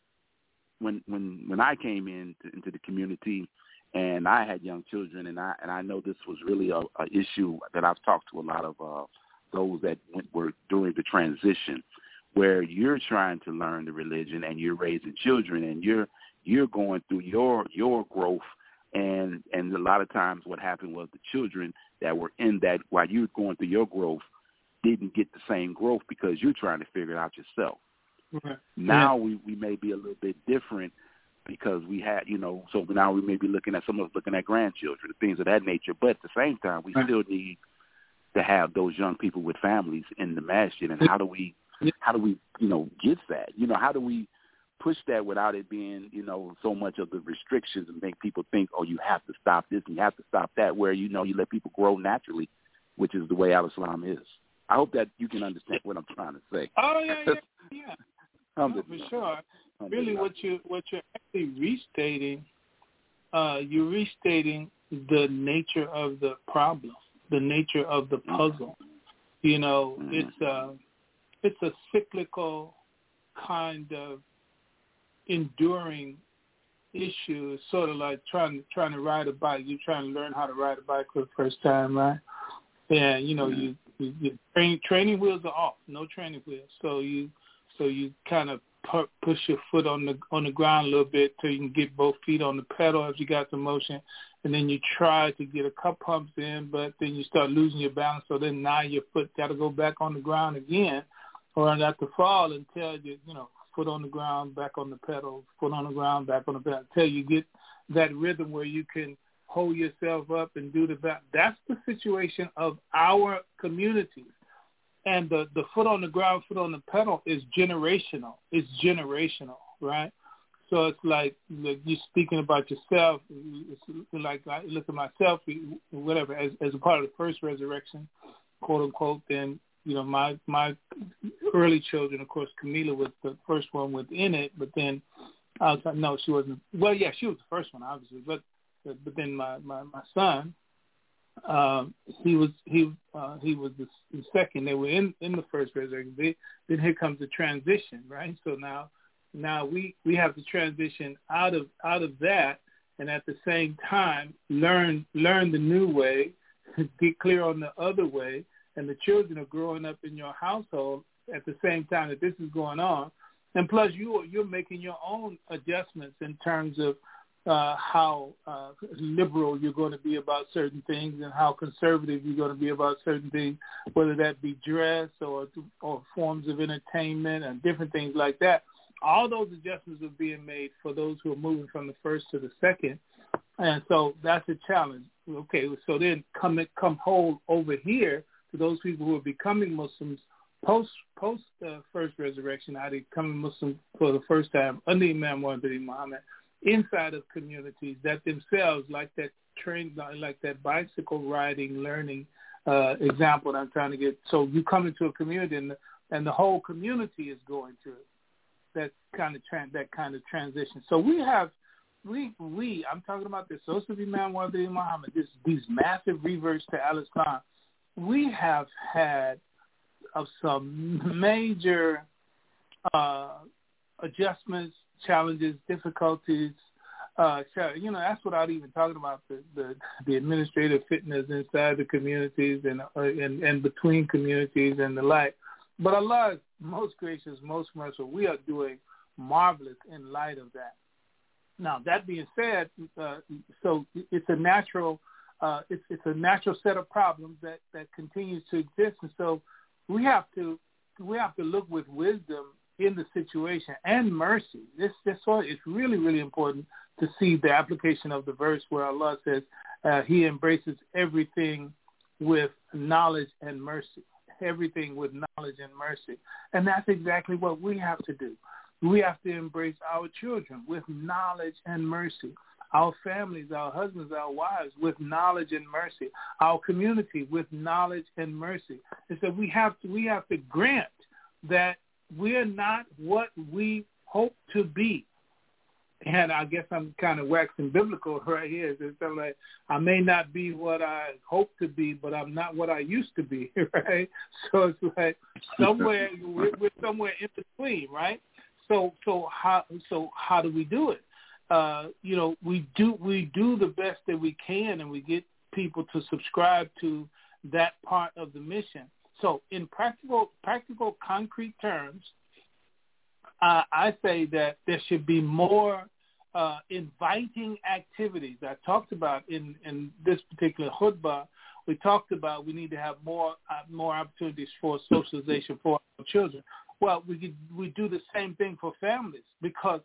when I came into the community and I had young children, and I know this was really a issue that I've talked to a lot of those that were during the transition, where you're trying to learn the religion and you're raising children and you're going through your growth, and a lot of times what happened was the children that were in that while you were going through your growth didn't get the same growth because you're trying to figure it out yourself. Right. Now we may be a little bit different because we had, so now we may be looking at, some of us looking at grandchildren, things of that nature, but at the same time we still need to have those young people with families in the masjid. And how do we get that? How do we push that without it being, so much of the restrictions and make people think, oh, you have to stop this and you have to stop that, where, you let people grow naturally, which is the way Al-Islam is. I hope that you can understand what I'm trying to say. Oh, yeah. No, for sure. Really, what you're actually restating, you're restating the nature of the problem, the nature of the puzzle. It's a cyclical kind of enduring issue. It's sort of like trying to ride a bike. You're trying to learn how to ride a bike for the first time, right? And you training wheels are off, no training wheels. So you kind of push your foot on the ground a little bit till you can get both feet on the pedal as you got the motion, and then you try to get a couple pumps in, but then you start losing your balance. So then now your foot got to go back on the ground again, or not to fall until you foot on the ground, back on the pedal, foot on the ground, back on the pedal, until you get that rhythm where you can hold yourself up and do the back. That's the situation of our community. And the foot on the ground, foot on the pedal is generational. It's generational, right? So it's like you're speaking about yourself. It's like I look at myself, whatever, as a part of the first resurrection, quote unquote. Then my early children, of course, Camila was the first one within it. But then I was like, no, she wasn't. Well, yeah, she was the first one, obviously. But but then my son, he was the second. They were in the first resurrection. Then here comes the transition, right? So now we have to transition out of that, and at the same time learn the new way, get clear on the other way, and the children are growing up in your household at the same time that this is going on, and plus you're making your own adjustments in terms of how liberal you're going to be about certain things and how conservative you're going to be about certain things, whether that be dress or forms of entertainment and different things like that. All those adjustments are being made for those who are moving from the first to the second, and so that's a challenge. Okay, so then come hold over here to those people who are becoming Muslims post first resurrection, i.e. becoming Muslim for the first time under Imam Muhammad, inside of communities that themselves, like that bicycle riding learning example that I'm trying to get. So you come into a community and the whole community is going through that kind of transition. So we I'm talking about the Source of Imam Muhammad, these massive reverts to Al-Islam. We have had some major adjustments, challenges, difficulties. That's without even talking about the administrative fitness inside the communities and between communities and the like. But Allah is most gracious, most merciful. We are doing marvelous in light of that. Now, that being said, so it's a natural set of problems that continues to exist, and so we have to look with wisdom in the situation and mercy. It's really, really important to see the application of the verse where Allah says He embraces everything with knowledge and mercy. Everything with knowledge and mercy. And that's exactly what we have to do. We have to embrace our children with knowledge and mercy. Our families, our husbands, our wives with knowledge and mercy. Our community with knowledge and mercy. And so we have to grant that we're not what we hope to be. And I guess I'm kind of waxing biblical right here. It's like I may not be what I hope to be, but I'm not what I used to be, right? So it's like somewhere we're somewhere in between, right? So how do we do it? We do the best that we can, and we get people to subscribe to that part of the mission. So in practical, concrete terms, I say that there should be more inviting activities. I talked about in this particular khutbah, we talked about we need to have more opportunities for socialization for our children. Well, we do the same thing for families because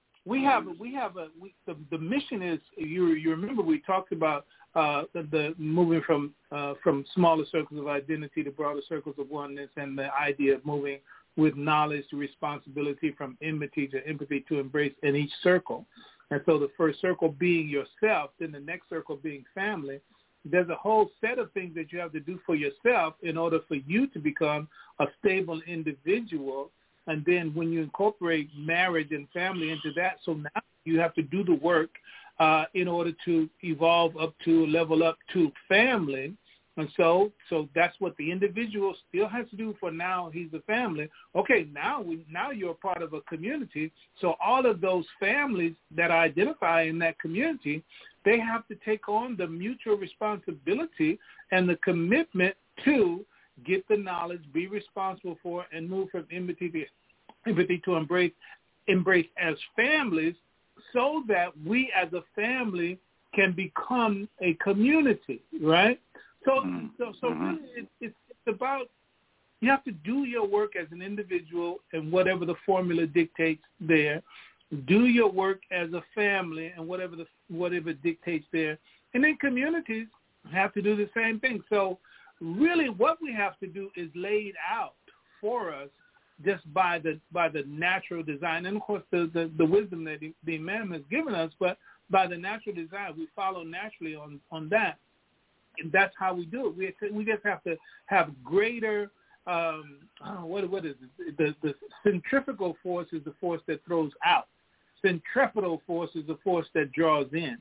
the mission is, you remember we talked about the moving from smaller circles of identity to broader circles of oneness, and the idea of moving with knowledge to responsibility, from enmity to empathy to embrace in each circle. And so the first circle being yourself, then the next circle being family. There's a whole set of things that you have to do for yourself in order for you to become a stable individual. And then when you incorporate marriage and family into that, so now you have to do the work in order to evolve up to, level up to family. And so that's what the individual still has to do for now. He's a family. Okay, now you're a part of a community. So all of those families that identify in that community, they have to take on the mutual responsibility and the commitment to get the knowledge, be responsible for it, and move from empathy to embrace as families, so that we as a family can become a community, right? So really it's about, you have to do your work as an individual and whatever the formula dictates there. Do your work as a family and whatever dictates there. And then communities have to do the same thing. So really what we have to do is laid out for us just by the natural design. And of course the wisdom that the Imam has given us, but by the natural design, we follow naturally on that. And that's how we do it. We just have to have greater, what is it? The centrifugal force is the force that throws out. Centripetal force is the force that draws in.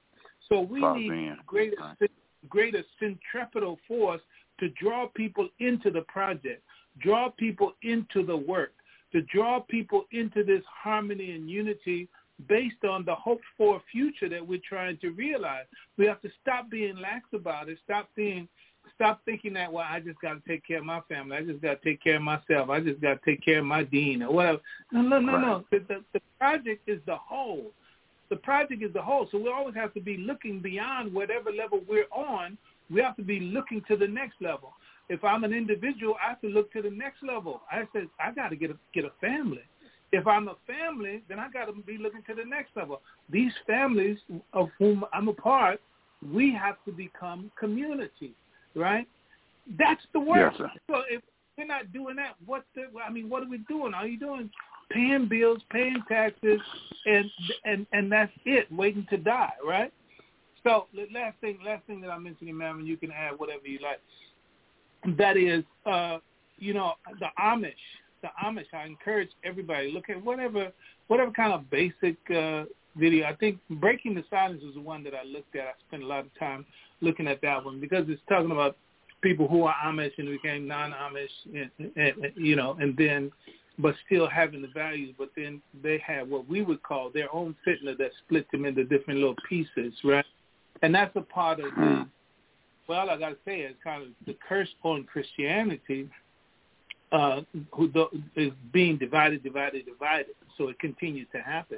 So we need greater centripetal force to draw people into the project, draw people into the work, to draw people into this harmony and unity based on the hoped-for future that we're trying to realize. We have to stop being lax about it, stop thinking that, well, I just got to take care of my family. I just got to take care of myself. I just got to take care of my dean or whatever. No. The project is the whole. The project is the whole. So we always have to be looking beyond whatever level we're on. We have to be looking to the next level. If I'm an individual, I have to look to the next level. I said, I got to get a family. If I'm a family, then I got to be looking to the next level. These families of whom I'm a part, we have to become community, right? That's the work. Yes, sir. So if we're not doing that, what are we doing? Are you doing paying bills, paying taxes, and that's it, waiting to die, right? So the last thing that I'm mentioning, ma'am, and you can add whatever you like. That is, the Amish. The Amish. I encourage everybody look at whatever kind of basic video. I think Breaking the Silence was the one that I looked at. I spent a lot of time looking at that one because it's talking about people who are Amish and became non-Amish, and then but still having the values. But then they had what we would call their own fitna that split them into different little pieces, right? And that's a part of the, well, I got to say, it's kind of the curse on Christianity, who is being divided. So it continues to happen.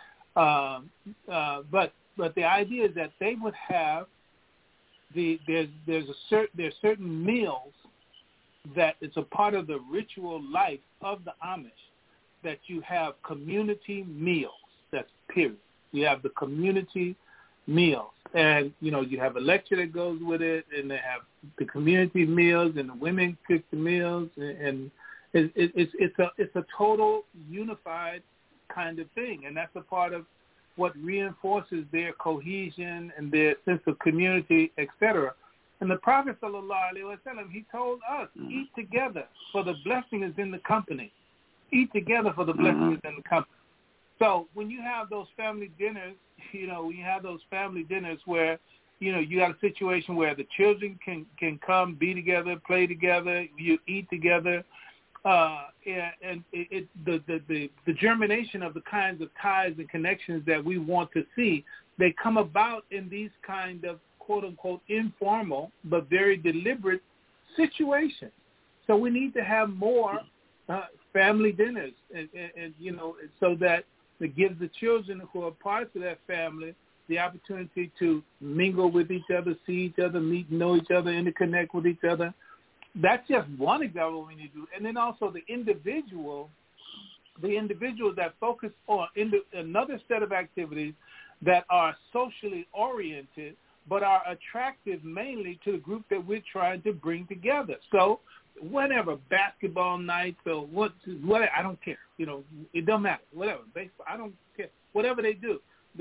But the idea is that they would have there's certain meals that it's a part of the ritual life of the Amish, that you have community meals. That's period. You have the community meals. And, you have a lecture that goes with it, and they have the community meals, and the women cook the meals, and it's a total unified kind of thing. And that's a part of what reinforces their cohesion and their sense of community, etc. And the Prophet ﷺ, he told us, eat together, for the blessing is in the company. Eat together, for the blessing is in the company. So when you have those family dinners, where, you got a situation where the children can come, be together, play together, you eat together, and the germination of the kinds of ties and connections that we want to see, they come about in these kind of quote-unquote informal but very deliberate situations. So we need to have more family dinners, and so that it gives the children who are parts of that family the opportunity to mingle with each other, see each other, meet, know each other, interconnect with each other. That's just one example of what we need to do. And then also the individuals that focus on another set of activities that are socially oriented but are attractive mainly to the group that we're trying to bring together. So whatever, basketball nights or whatever, I don't care. It don't matter. Whatever, baseball, I don't care. Whatever they do,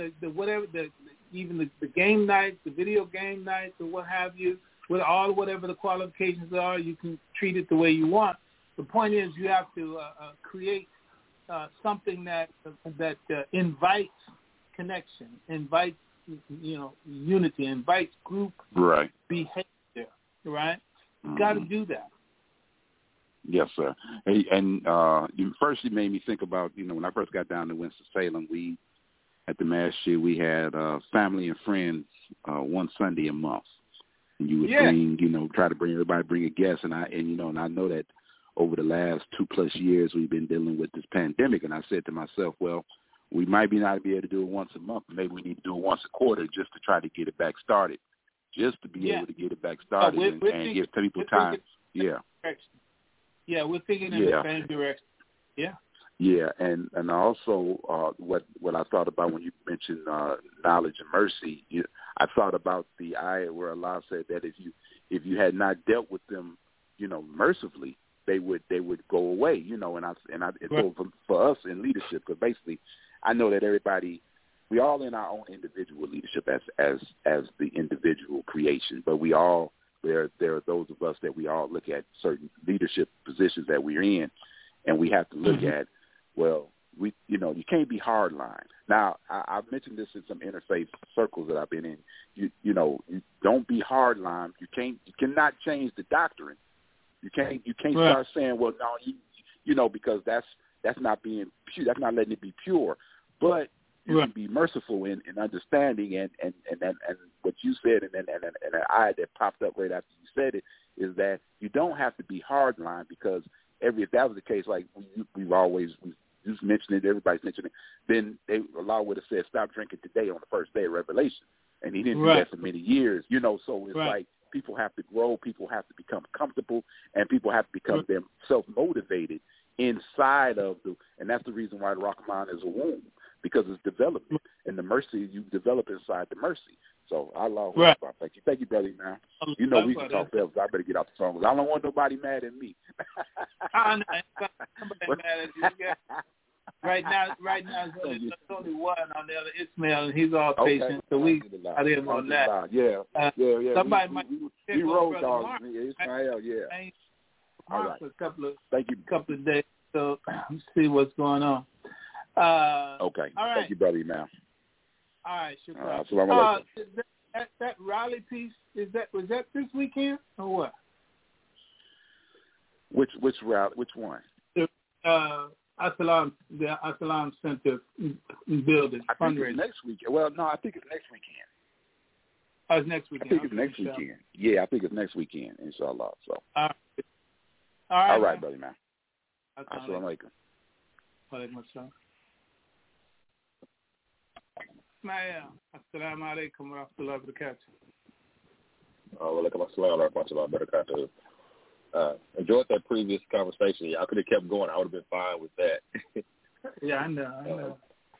even the game nights, the video game nights, or what have you, with whatever the qualifications are, you can treat it the way you want. The point is, you have to create something that invites connection, invites unity, invites group behavior. Right? You got to do that. Yes, sir. Hey, and you made me think about, when I first got down to Winston-Salem, at the masjid, we had family and friends one Sunday a month. And you would try to bring a guest. And I know that over the last 2+ years, we've been dealing with this pandemic. And I said to myself, well, we might not be able to do it once a month. Maybe we need to do it once a quarter just to try to get it back started, just to be able to get it back started and give people time. Yeah, we're thinking in the same direction. Yeah. Yeah, and also what I thought about when you mentioned knowledge and mercy, I thought about the ayah where Allah said that if you had not dealt with them, mercifully, they would go away, so for us in leadership, because basically, I know that everybody, we all in our own individual leadership as the individual creation, but we all there are those of us that we all look at certain leadership positions that we're in, and we have to look at, well, you can't be hardline. Now, I've mentioned this in some interfaith circles that I've been in. You don't be hardline. You cannot change the doctrine. You can't start saying, well, no, because that's not being pure. That's not letting it be pure. But you can be merciful in understanding, and what you said, and an eye that popped up right after you said it is that you don't have to be hardline, because if that was the case, like we've just mentioned it, everybody's mentioned it, then Allah would have said, stop drinking today on the first day of Revelation. And he didn't do that for many years, so it's like people have to grow, people have to become comfortable, and people have to become self-motivated inside of and that's the reason why the Rahman is a womb, because it's development, and the mercy you develop inside the mercy. So Allah, thank you, brother, man. We can talk bells. I better get off the phone, because I don't want nobody mad at me. I'm not mad at you. Right now, there's only one on the other, Ismail, and he's all patient. So we got him on that. Yeah. Somebody might we roll dogs. Ismail, all right. For a couple of days, so see what's going on. Okay. All right. Thank you, brother, man. All right, that Raleigh piece, was that this weekend or what? Which route? Which one? The Assalam Center building. I think it's next weekend. Well, no, I think it's next weekend. Oh, it's next weekend. I think it's next weekend. Yeah, I think it's next weekend, inshallah. So. All right, brother, man. Assalamu alaikum. Walaikum assalam. Assalamu alaikum wa rahmatullahi wa barakatuh. Walaikum assalam wa rahmatullahi wa barakatuh. Enjoyed that previous conversation. Yeah, I could have kept going. I would have been fine with that. Yeah, I know.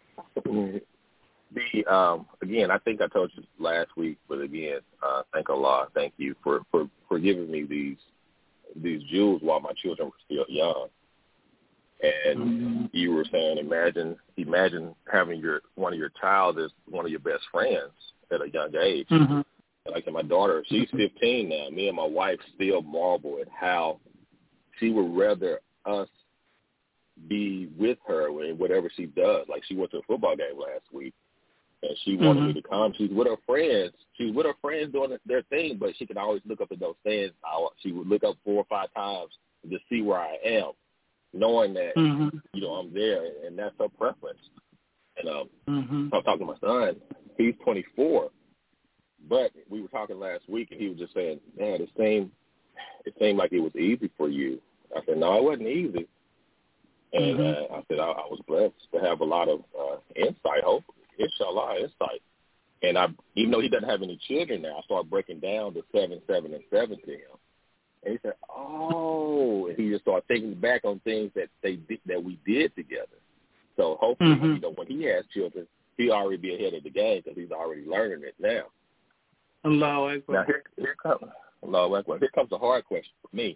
Again, I think I told you last week, but again, thank Allah. Thank you for giving me these jewels while my children were still young. And you were saying, imagine having one of your child as one of your best friends at a young age. Mm-hmm. Like my daughter, she's 15 now. Me and my wife still marvel at how she would rather us be with her in whatever she does. Like, she went to a football game last week, and she wanted me to come. She's with her friends. She's with her friends doing their thing, but she could always look up at those stands. She would look up 4 or 5 times to see where I am, knowing that, I'm there, and that's her preference. And I'm talking to my son. He's 24, but we were talking last week, and he was just saying, man, it seemed like it was easy for you. I said, no, it wasn't easy. And I said, I was blessed to have a lot of insight, hopefully, inshallah, insight. And even though he doesn't have any children now, I started breaking down the 7, 7, and 7 to him. And he said, oh, and he just started thinking back on things that we did together. So hopefully, when he has children, he'll already be ahead of the game because he's already learning it now. Allahu Akbar. Now here comes the hard question for me.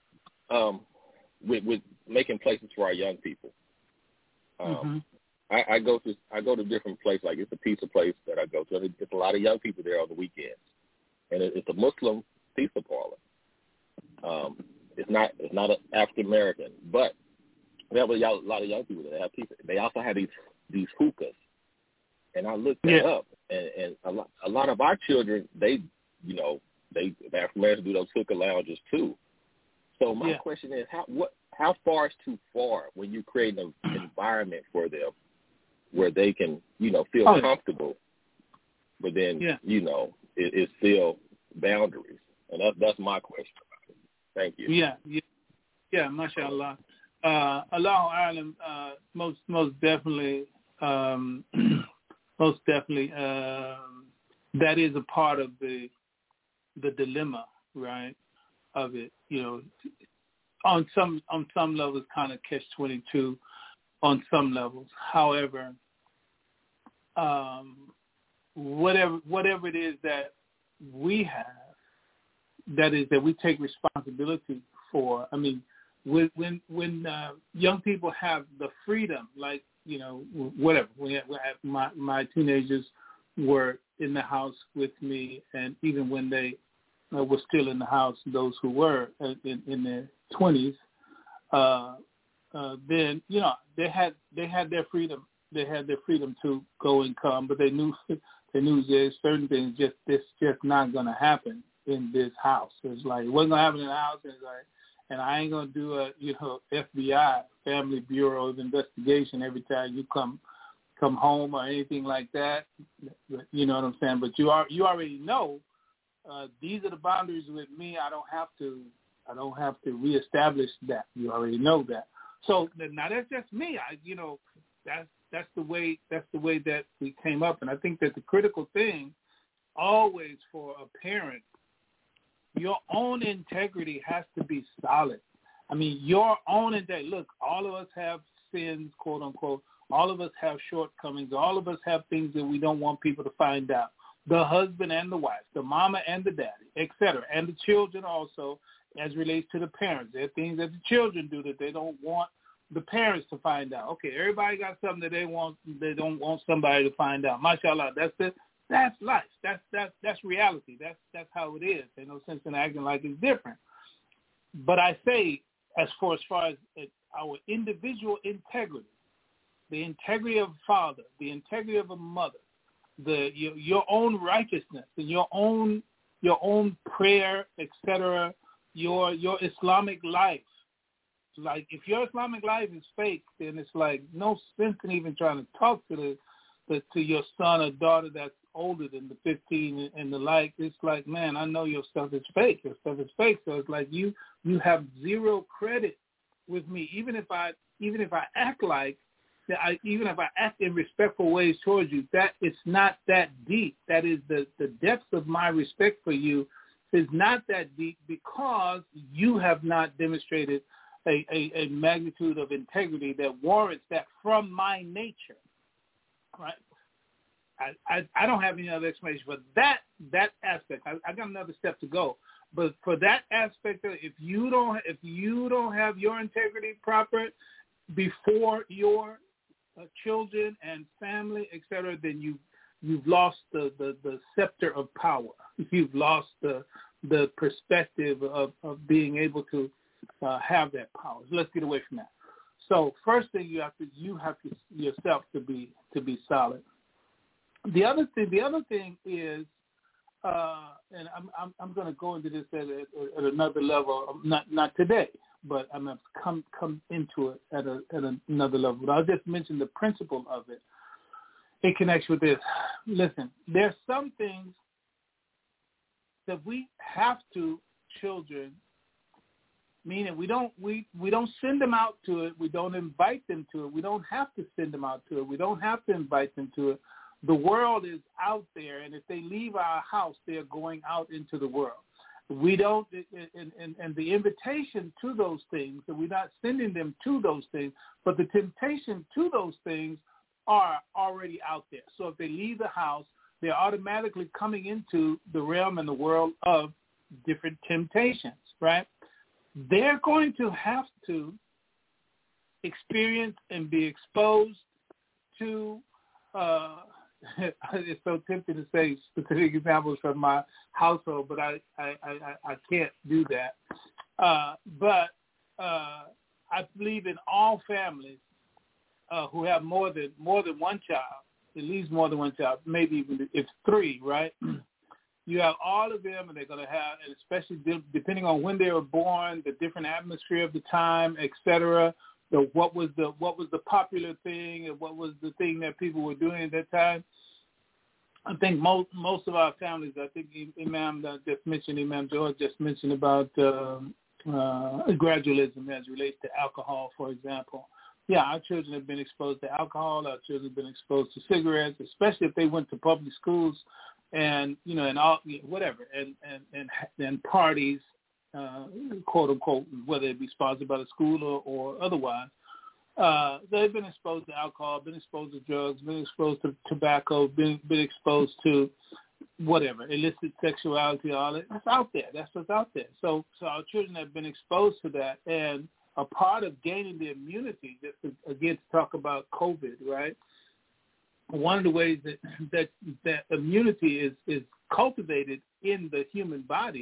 With making places for our young people. I go to different places, like it's a pizza place that I go to. There's a lot of young people there on the weekends, and it's a Muslim pizza parlor. It's not an African American, but we have a lot of young people that have pizza. They also have these hookahs, and I looked that up, and a lot of our children, the African Americans do those hookah lounges too. So my question is, how far is too far when you create an environment for them where they can, feel comfortable, but then, it's still boundaries. And that's my question about it. Thank you. Yeah, mashallah. Allahu Alam, most definitely, that is a part of the dilemma, right, of it, on some levels kind of catch-22 on some levels. However, whatever it is that we have, that is that we take responsibility for. I mean, when young people have the freedom, like, whatever. My teenagers were in the house with me, and even when they were still in the house, those who were in their 20s, then they had their freedom. They had their freedom to go and come, but they knew there's certain things just not going to happen in this house. It's like it wasn't going to happen in the house. It's like, and I ain't going to do a FBI, Family Bureau of Investigation, every time you come home or anything like that. You know what I'm saying? But you already know these are the boundaries with me. I don't have to reestablish that. You already know that. So now that's just me. That's the way that we came up, and I think that the critical thing always for a parent, your own integrity has to be solid. I mean, your own integrity. Look, all of us have sins, quote unquote. All of us have shortcomings. All of us have things that we don't want people to find out. The husband and the wife, the mama and the daddy, etc., and the children also, as relates to the parents. There are things that the children do that they don't want the parents to find out. Okay, everybody got something that they don't want somebody to find out. Mashallah, that's life. That's reality. That's how it is. There's no sense in acting like it's different. But I say, as far as our individual integrity, the integrity of a father, the integrity of a mother, your own righteousness and your own prayer, etc., your Islamic life. Like, if your Islamic life is fake, then it's like no sense in even trying to talk to your son or daughter that's older than the 15 and the like. It's like, man, I know your stuff is fake. Your stuff is fake. So it's like you have zero credit with me, even if I act like that. Even if I act in respectful ways towards you, that it's not that deep. That is the depths of my respect for you is not that deep because you have not demonstrated a magnitude of integrity that warrants that from my nature, right? I don't have any other explanation for that aspect. I got another step to go, but for that aspect, if you don't have your integrity proper before your children and family, etc., then you've lost the scepter of power. You've lost the perspective of being able to have that power. So let's get away from that. So first thing you have to yourself to be solid. The other thing is, and I'm going to go into this at another level. Not today, but I'm going to come into it at another level. But I'll just mention the principle of it. It connects with this. Listen, there's some things that we have to children. Meaning we don't send them out to it. We don't invite them to it. We don't have to send them out to it. We don't have to invite them to it. The world is out there, and if they leave our house, they're going out into the world. We don't, and the invitation to those things, and we're not sending them to those things, but the temptation to those things are already out there. So if they leave the house, they're automatically coming into the realm and the world of different temptations, right? They're going to have to experience and be exposed to, it's so tempting to say specific examples from my household, but I can't do that. But I believe in all families who have more than one child, at least more than one child, maybe even if three, right? You have all of them, and they're going to have, and especially depending on when they were born, the different atmosphere of the time, et cetera. What was the popular thing, and what was the thing that people were doing at that time. I think most of our families, I think Imam George just mentioned about gradualism as it relates to alcohol, for example. Yeah, our children have been exposed to alcohol. Our children have been exposed to cigarettes, especially if they went to public schools. And and all whatever, and parties, quote unquote, whether it be sponsored by the school or otherwise, they've been exposed to alcohol, been exposed to drugs, been exposed to tobacco, been exposed to whatever, illicit sexuality, all that. It's out there. That's what's out there. So our children have been exposed to that, and a part of gaining the immunity, just to talk about COVID, right? One of the ways that immunity is cultivated in the human body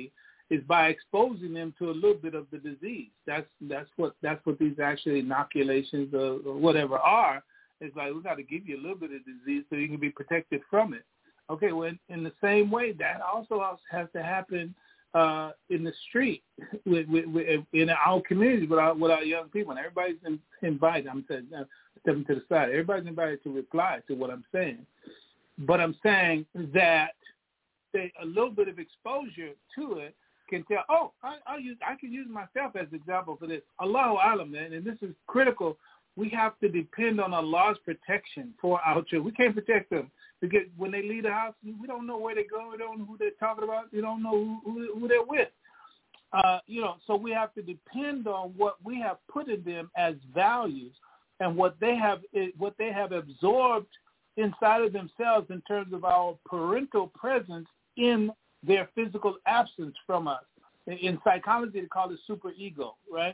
is by exposing them to a little bit of the disease. That's what these actually inoculations or whatever are. It's like, we got to give you a little bit of disease so you can be protected from it. Okay, well, in the same way, that also has to happen in the street, in our communities with our young people. And everybody's invited. I'm stepping to the side. Everybody's invited to reply to what I'm saying. But I'm saying that a little bit of exposure to it can tell, I can use myself as an example for this. Allahu Alam, man, and this is critical. We have to depend on Allah's protection for our children. We can't protect them because when they leave the house, we don't know where they go. We don't know who they're talking about. We don't know who they're with. So we have to depend on what we have put in them as values and what they have absorbed inside of themselves in terms of our parental presence in their physical absence from us. In psychology, they call it superego, right?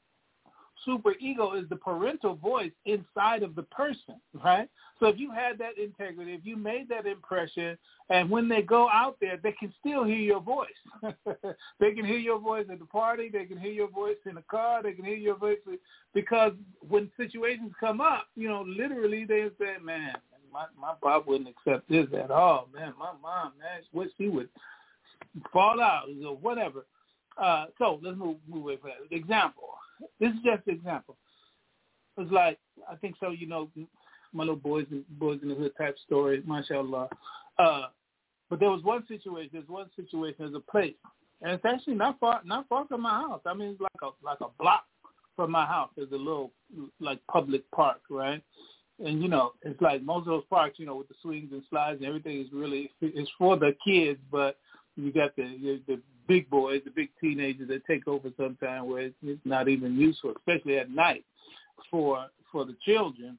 Superego is the parental voice inside of the person, right? So if you had that integrity, if you made that impression, and when they go out there, they can still hear your voice. They can hear your voice at the party. They can hear your voice in the car. They can hear your voice because when situations come up, literally they say, man, my pop wouldn't accept this at all, man. My mom, man, she would fall out or whatever. So let's move away from that. Example. This is just an example. It's like, I think so, my little boys in the hood type story, mashallah. But there was one situation. There's a place, and it's actually not far from my house. I mean, it's like a block from my house. There's a little like public park, right? And it's like most of those parks, with the swings and slides and everything is really it's for the kids, but you got the big boys, the big teenagers that take over sometime where it's not even useful, especially at night for the children.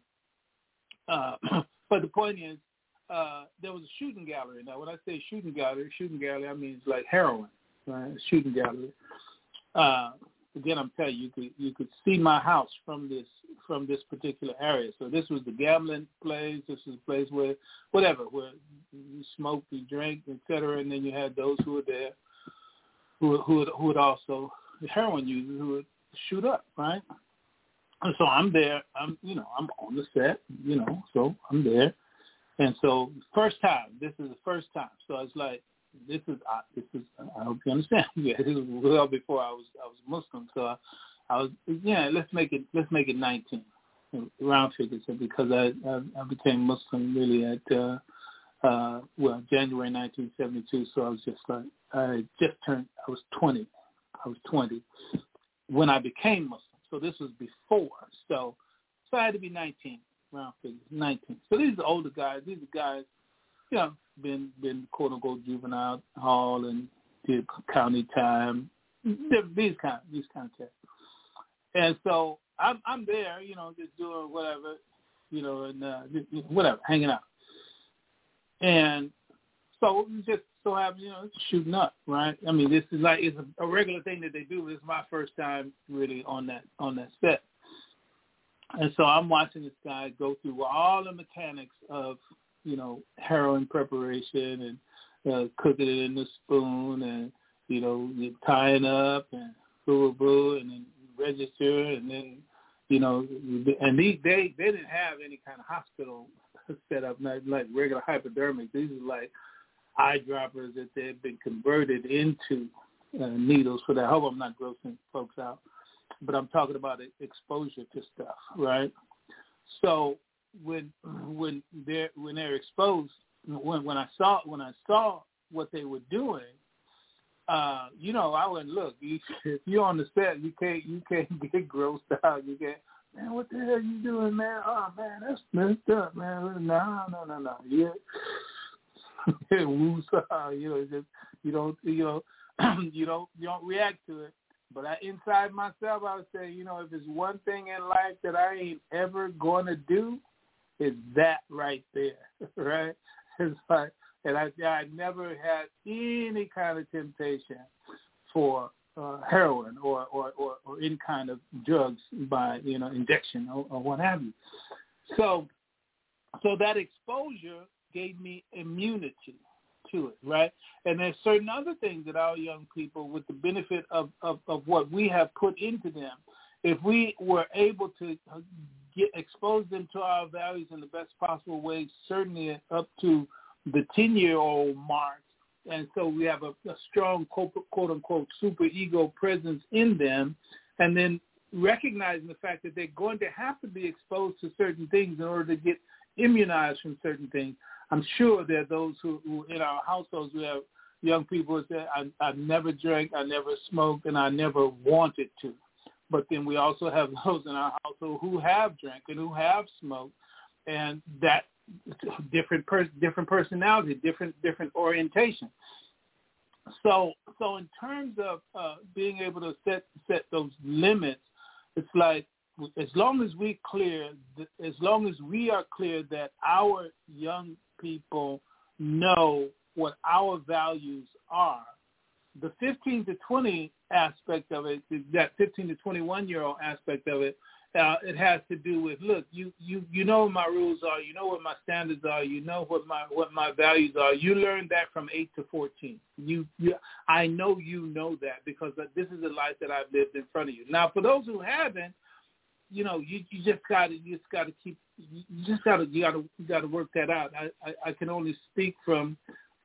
But the point is, there was a shooting gallery. Now, when I say shooting gallery, I mean it's like heroin, right? Shooting gallery. Again, I'm telling you, you could see my house from this particular area. So this was the gambling place. This was a place where where you smoked, you drank, etc. And then you had those who were there, who would also heroin users who would shoot up, right? And so I'm there. I'm on the set, so I'm there. And so this is the first time. So it's like, this is I hope you understand. Yeah, this was well before I was Muslim. So I was let's make it 19 round figures, because I became Muslim really at January 1972. So I was just like, I was 20 when I became Muslim. So this was before. So I had to be 19 round figures, 19. So these are older guys. These are guys, been quote unquote juvenile hall and did county time, these kind of tests. And so I'm there, just doing whatever, and whatever, hanging out. And so just so happens, shooting up, right? I mean, this is like, it's a regular thing that they do. This is my first time really on that set. And so I'm watching this guy go through all the mechanics of, heroin preparation and cooking it in the spoon and, you're tying up and boo, and then register, and then, and they didn't have any kind of hospital set up, not like regular hypodermic. These are like eyedroppers that they've been converted into needles for that. I hope I'm not grossing folks out, but I'm talking about exposure to stuff, right? So when they're exposed, when I saw what they were doing, I went, look, if you're on the set, you can't get grossed out. You can't, man, what the hell are you doing, man? Oh man, that's messed up, man. No. Yeah. Just you don't react to it. But inside myself, I would say, if there's one thing in life that I ain't ever going to do, it's that right there, right? It's like, and I never had any kind of temptation for heroin or any kind of drugs by injection or what have you. So that exposure gave me immunity to it, right? And there's certain other things that our young people, with the benefit of what we have put into them, if we were able to expose them to our values in the best possible way, certainly up to the 10-year-old mark, and so we have a strong, quote-unquote, super ego presence in them, and then recognizing the fact that they're going to have to be exposed to certain things in order to get immunized from certain things. I'm sure there are those who in our households, we have young people who say, I never drank, I never smoked, and I never wanted to. But then we also have those in our household who have drank and who have smoked, and that different personality, different orientation. So in terms of being able to set those limits, it's like as long as we are clear that our young people know what our values are, the 15 to 20 aspect of it, that 15 to 21-year-old aspect of it, it has to do with, look, you know what my rules are, you know what my standards are, you know what my values are. You learned that from 8 to 14. I know you know that because this is the life that I've lived in front of you. Now, for those who haven't, you got to work that out. I can only speak from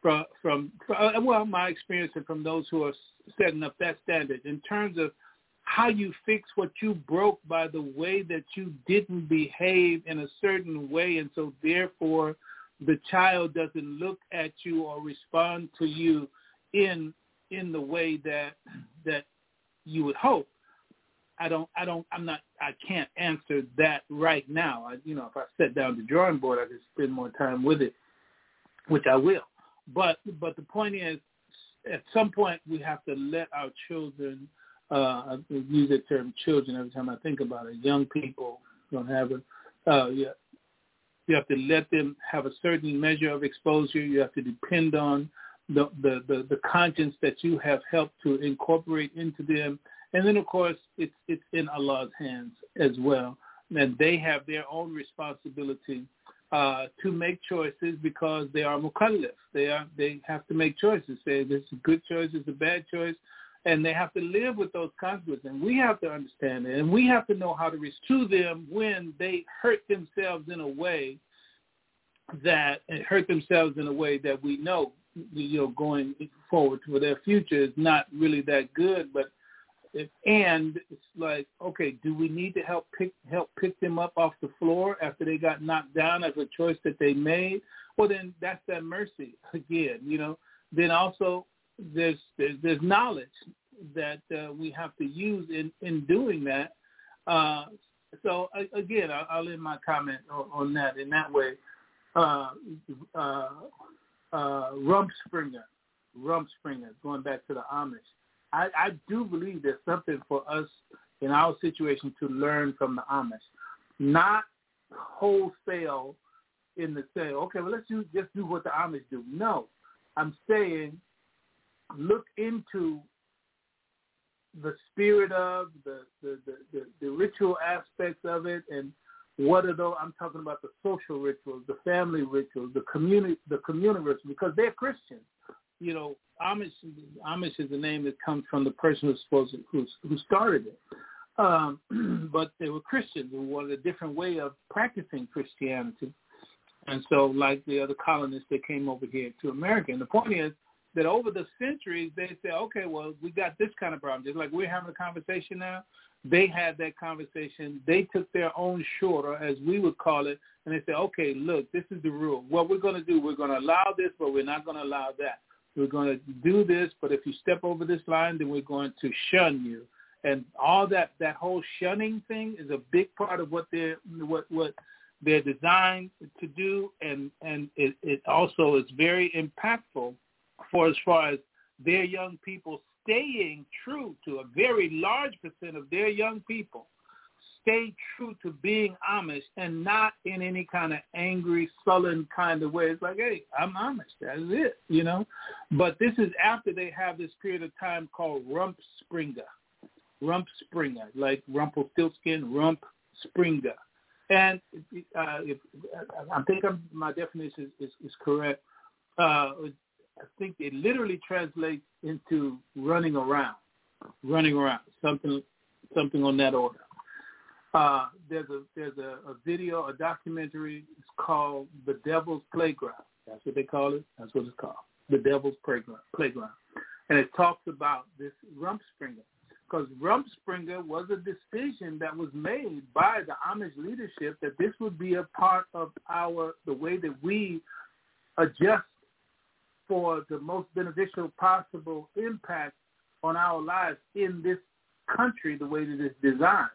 my experience and from those who are setting up that standard in terms of how you fix what you broke by the way that you didn't behave in a certain way, and so therefore the child doesn't look at you or respond to you in the way that you would hope. I can't answer that right now. If I sat down the drawing board, I could spend more time with it, which I will. But the point is, at some point we have to let our children, I use the term children every time I think about it, young people don't have it. You have to let them have a certain measure of exposure. You have to depend on the conscience that you have helped to incorporate into them. And then, of course, it's in Allah's hands as well. And they have their own responsibility to make choices because they are mukallaf. They have to make choices, say this is a good choice, this is a bad choice, and they have to live with those consequences. And we have to understand it, and we have to know how to respond to them when they hurt themselves in a way that we know, going forward for their future is not really that good. But and it's like, okay, do we need to help pick them up off the floor after they got knocked down as a choice that they made? Well, then that's that mercy again. Then also there's knowledge that we have to use in doing that. So again, I'll end my comment on that in that way. Rumspringa, going back to the Amish. I do believe there's something for us in our situation to learn from the Amish, not wholesale in the say, okay, well, let's just do what the Amish do. No, I'm saying look into the spirit of the ritual aspects of it, and what are those? I'm talking about the social rituals, the family rituals, the community rituals, because they're Christians. Amish is a name that comes from the person who started it. But they were Christians who wanted a different way of practicing Christianity. And so, like the other colonists that came over here to America. And the point is that over the centuries, they said, okay, well, we got this kind of problem. Just like we're having a conversation now, they had that conversation. They took their own shorter, as we would call it, and they said, okay, look, this is the rule. What we're going to do, we're going to allow this, but we're not going to allow that. We're going to do this, but if you step over this line, then we're going to shun you. And all that whole shunning thing is a big part of what they're designed to do, and it also is very impactful for as far as their young people staying true to a very large percent of their young people stay true to being Amish and not in any kind of angry, sullen kind of way. It's like, hey, I'm Amish. That is it, But this is after they have this period of time called Rumspringa, like Rumpelstiltskin, Rumspringa. And I think my definition is correct. I think it literally translates into running around, something on that order. There's a video, a documentary. It's called The Devil's Playground. That's what they call it. That's what it's called, The Devil's Playground. And it talks about this Rumspringa, because Rumspringa was a decision that was made by the Amish leadership that this would be a part of the way that we adjust for the most beneficial possible impact on our lives in this country, the way that it's designed.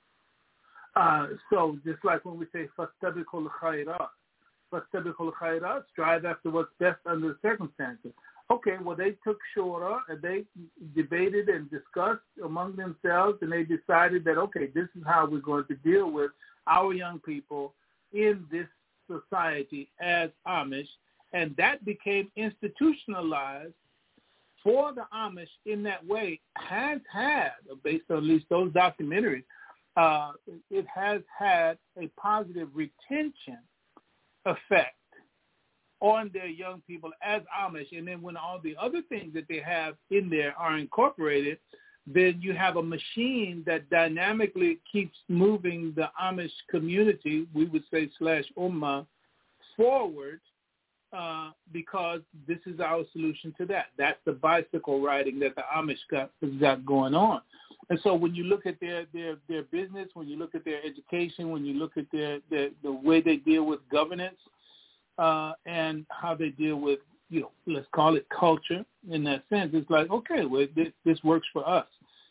So just like when we say fastabiqul khairat, strive after what's best under the circumstances. Okay, well, they took shura and they debated and discussed among themselves, and they decided that, okay, this is how we're going to deal with our young people in this society as Amish, and that became institutionalized for the Amish in that way, has had, based on at least those documentaries, it has had a positive retention effect on their young people as Amish. And then when all the other things that they have in there are incorporated, then you have a machine that dynamically keeps moving the Amish community, we would say /ummah, forward, because this is our solution to that. That's the bicycle riding that the Amish got going on. And so when you look at their business, when you look at their education, when you look at the way they deal with governance, and how they deal with, let's call it culture in that sense, it's like, okay, well, this works for us.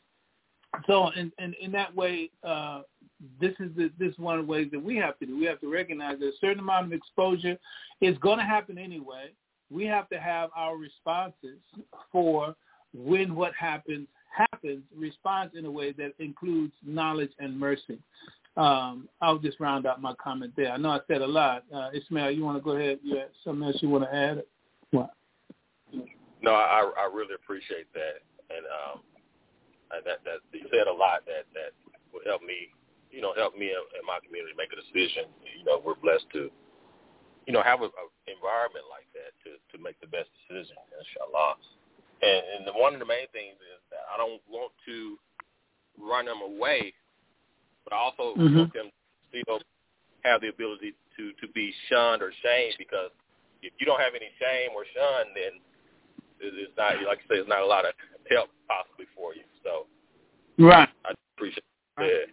So in that way, this is one of the ways that we have to do. We have to recognize that a certain amount of exposure is going to happen anyway. We have to have our responses for when what happens, response in a way that includes knowledge and mercy. I'll just round out my comment there. I know I said a lot. Ismail, you want to go ahead? You have something else you want to add? What? No, I really appreciate that, and that you said a lot that will help me and my community make a decision. We're blessed to, have an environment like that to make the best decision, inshallah. And one of the main things is that I don't want to run them away, but I also want them to still have the ability to be shunned or shamed, because if you don't have any shame or shun, then it's not, like I say, it's not a lot of help possibly for you. So right. I appreciate that.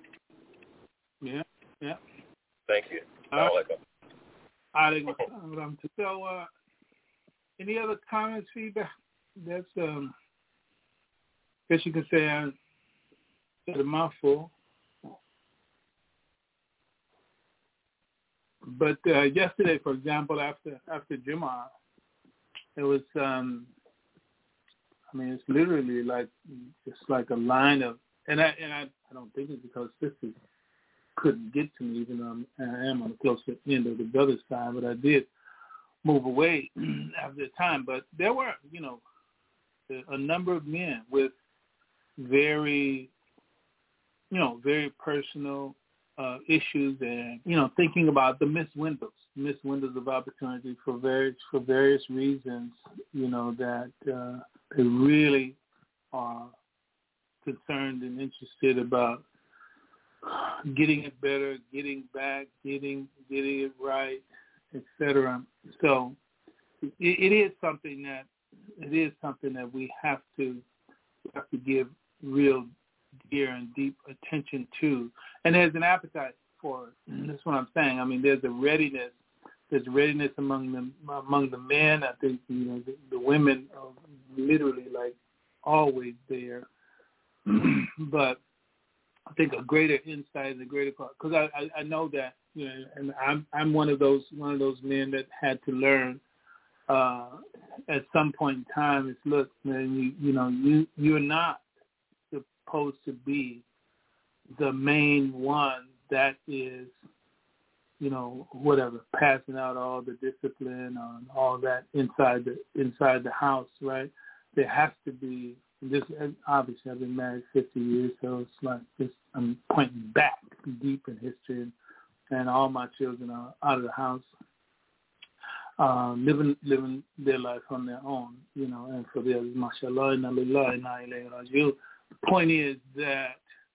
Yeah. Thank you. So any other comments, feedback? That's, I guess you can say I said a mouthful. But yesterday, for example, after Jummah, it was, it's literally like, just like a line of, and I don't think it's because sisters couldn't get to me, even though I am on the closer end of the brother's side, but I did move away after the time. But there were, a number of men with very personal issues, and thinking about the missed windows of opportunity for various reasons, that they really are concerned and interested about getting it better, getting back, getting it right, etc. So it is something that we have to give real dear and deep attention to, and there's an appetite for it. That's what I'm saying. There's a readiness. There's readiness among the men. I think the women are literally like always there, but I think a greater insight and a greater part, because I know that and I'm one of those men that had to learn at some point in time. Is, look, man, you're not supposed to be the main one that is, passing out all the discipline on all that inside the house, right? There has to be this. Obviously, I've been married 50 years, so it's like this. I'm pointing back deep in history, and all my children are out of the house. living their life on their own, and for the others, mashallah, inna lillahi, inna ilayhi raji'un. The point is that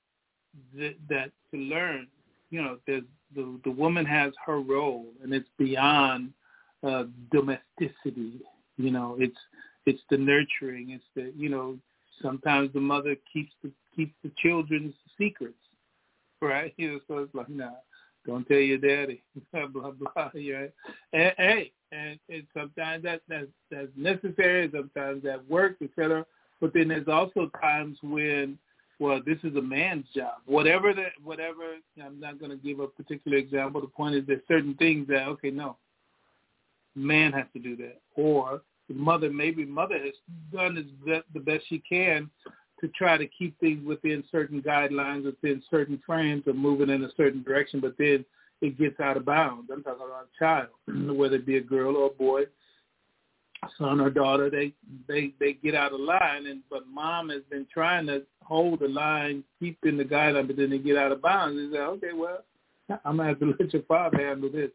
to learn, there's the woman has her role, and it's beyond domesticity. It's the nurturing. It's the sometimes the mother keeps the children's secrets, right? So it's like, nah, don't tell your daddy, blah blah blah. Right? And sometimes that's necessary. Sometimes that works, etc. But then there's also times when, well, this is a man's job. Whatever. I'm not going to give a particular example. The point is, there's certain things that, okay, no, man has to do that, or the mother has done the best she can to try to keep things within certain guidelines, within certain frames, of moving in a certain direction, but then it gets out of bounds. I'm talking about a child, whether it be a girl or a boy, son or daughter, they get out of line, but mom has been trying to hold the line, keep in the guideline, but then they get out of bounds. They say, okay, well, I'm going to have to let your father handle this.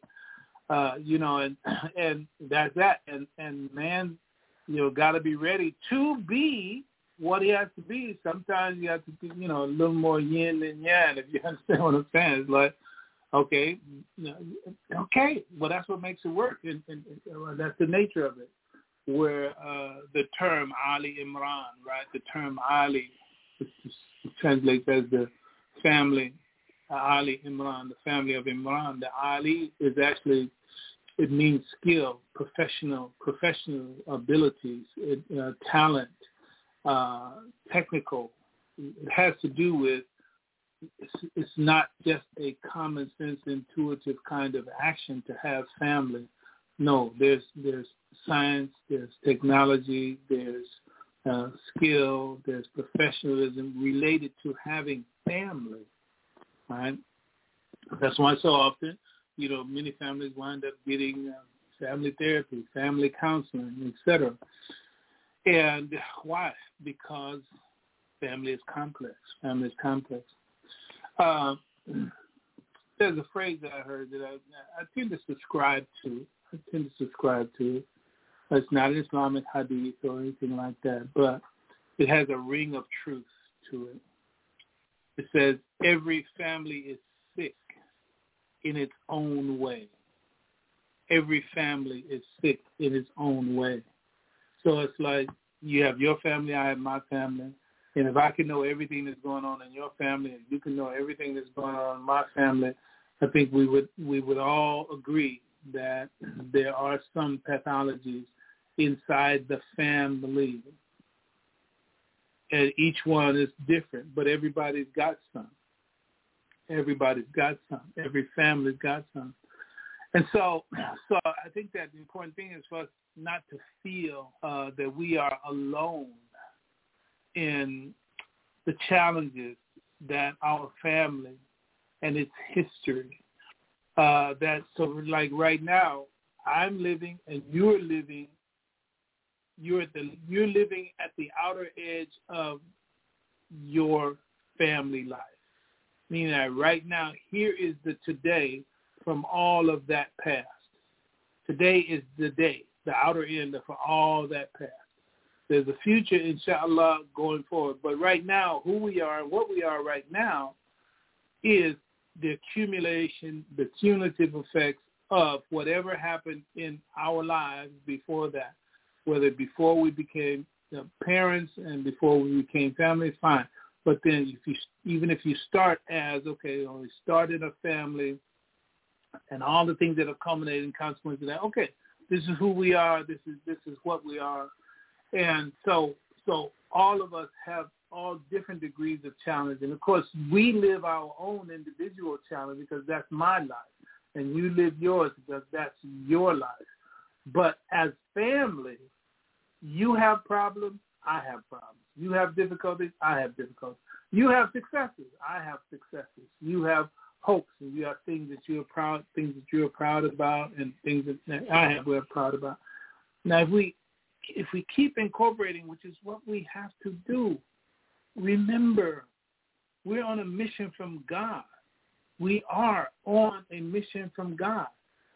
And that's that. And man, got to be ready to be what he has to be. Sometimes you have to be, a little more yin than yang, if you understand what I'm saying. It's like, okay, well, that's what makes it work. And that's the nature of it. Where the term Ali Imran, right? The term Ali translates as the family, Ali Imran, the family of Imran. The Ali is actually, it means skill, professional abilities, talent, technical. It has to do with, it's not just a common sense, intuitive kind of action to have family. No, there's science, there's technology, there's skill, there's professionalism related to having family, right? That's why so often, many families wind up getting family therapy, family counseling, etc. And why? Because family is complex. Family is complex. There's a phrase that I heard that I tend to subscribe to. It's not an Islamic hadith or anything like that, but it has a ring of truth to it. It says, every family is sick in its own way. Every family is sick in its own way. So it's like, you have your family, I have my family, and if I can know everything that's going on in your family, and you can know everything that's going on in my family, I think we would all agree that there are some pathologies inside the family. And each one is different, but everybody's got some. Everybody's got some. Every family's got some. And so I think that the important thing is for us not to feel that we are alone in the challenges that our family and its history, like right now, I'm living and you're living. You're living at the outer edge of your family life. Meaning that right now, here is the today from all of that past. Today is the day, the outer end of all that past. There's a future, inshallah, going forward. But right now, who we are and what we are right now is the accumulation, the cumulative effects of whatever happened in our lives before that. Whether before we became parents and before we became family, fine. But then even if you start as, okay, we started a family and all the things that have culminated in consequence of that, okay, this is who we are, this is what we are. And so all of us have all different degrees of challenge. And, of course, we live our own individual challenge because that's my life. And you live yours because that's your life. But as family, you have problems, I have problems. You have difficulties, I have difficulties. You have successes, I have successes. You have hopes, and you have things that you're proud about, and things that we're proud about. Now, if we keep incorporating, which is what we have to do, remember, we're on a mission from God. We are on a mission from God.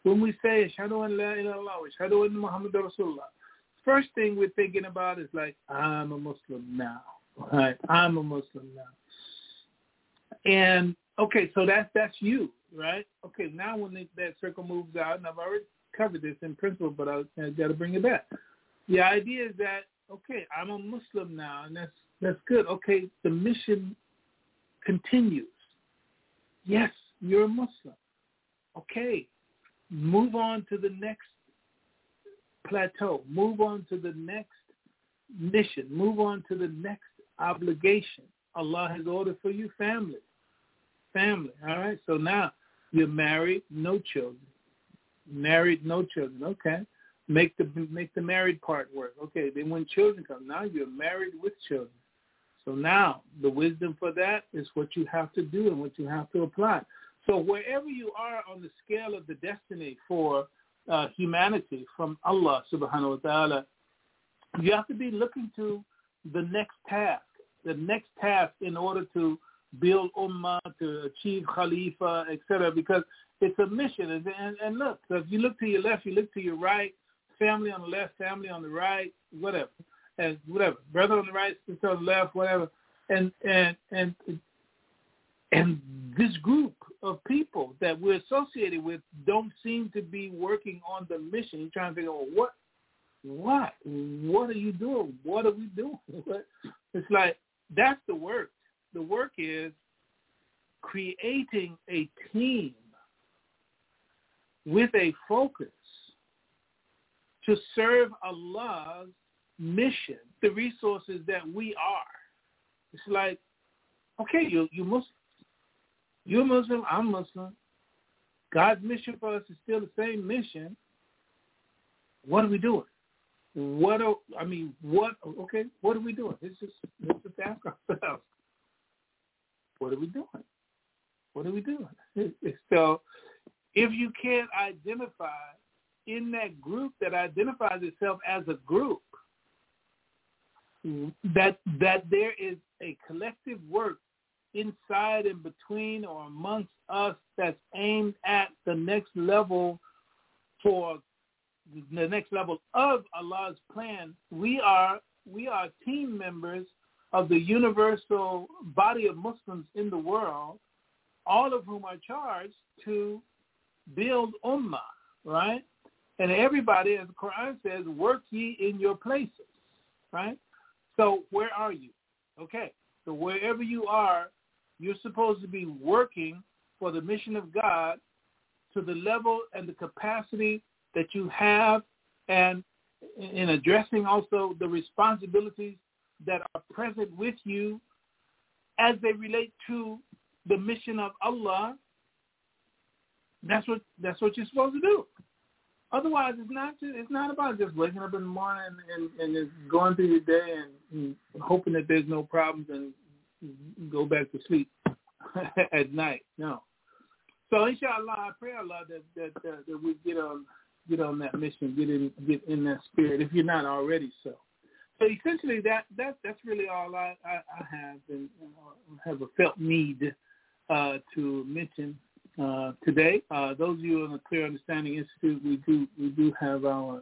when we say Ashhadu an la ilaha illallah, Ashhadu anna Muhammadur Rasulullah, first thing we're thinking about is like, I'm a Muslim now. Right? I'm a Muslim now. And okay, so that's you, right? Okay, now when that circle moves out, and I've already covered this in principle, but I got to bring it back. The idea is that, okay, I'm a Muslim now, and that's good. Okay, the mission continues. Yes, you're a Muslim. Okay, move on to the next plateau. Move on to the next mission. Move on to the next obligation. Allah has ordered for you family. All right? So now you're married, no children. Married, no children. Okay. Make the married part work. Okay, then when children come, now you're married with children. So now the wisdom for that is what you have to do and what you have to apply. So wherever you are on the scale of the destiny for humanity from Allah subhanahu wa ta'ala, you have to be looking to the next task in order to build ummah, to achieve khalifa, etc., because it's a mission. And look, so if you look to your left, you look to your right, family on the left, family on the right, whatever. Brother on the right, sister on the left, whatever. And this group of people that we're associated with don't seem to be working on the mission. You're trying to figure out what are you doing? What are we doing? It's like that's the work. The work is creating a team with a focus to serve Allah's mission, the resources that we are. It's like, okay, you Muslim. You're Muslim, I'm Muslim. God's mission for us is still the same mission. What are we doing? What are we doing? Let's just ask ourselves. What are we doing? So if you can't identify in that group that identifies itself as a group, that there is a collective work inside and between or amongst us that's aimed at the next level for the next level of Allah's plan, we are team members of the universal body of Muslims in the world, all of whom are charged to build ummah, right? And everybody, as the Quran says, work ye in your places, right? So where are you? Okay, so wherever you are, you're supposed to be working for the mission of God to the level and the capacity that you have, and in addressing also the responsibilities that are present with you as they relate to the mission of Allah. That's what you're supposed to do. Otherwise, it's not about just waking up in the morning and just going through your day and hoping that there's no problems and go back to sleep at night. No. So inshallah, I pray Allah that we get on that mission, get in that spirit, if you're not already so. So essentially, that's really all I have and have a felt need to mention today. Those of you in the Clear Understanding Institute, we do have our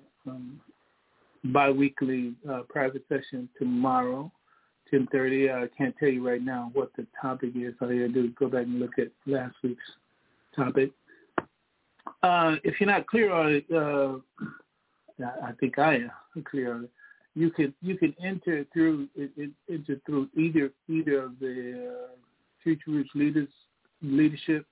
biweekly private session tomorrow, 10:30. I can't tell you right now what the topic is. All you have to do is go back and look at last week's topic. If you're not clear on it, I think I am clear on it. You can enter through either of the Future Roots Leadership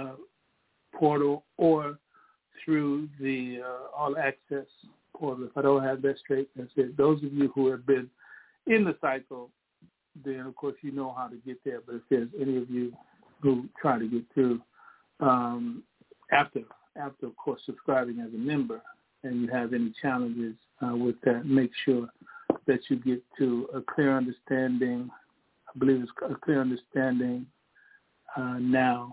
portal or through the All Access portal. If I don't have that straight, that's it. Those of you who have been in the cycle, then of course you know how to get there. But if there's any of you who try to get through after of course subscribing as a member, and you have any challenges with that, make sure that you get to a clear understanding. I believe it's a clear understanding now.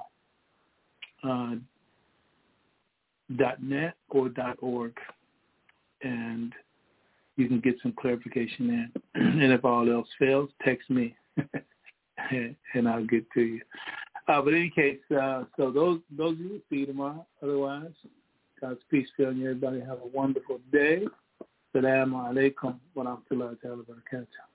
.net or .org, and you can get some clarification there. And if all else fails, text me, and I'll get to you. But in any case, so those you will see tomorrow. Otherwise, God's peace be on you. Everybody have a wonderful day. Assalamu alaikum wa rahmatullahi wa barakatuh.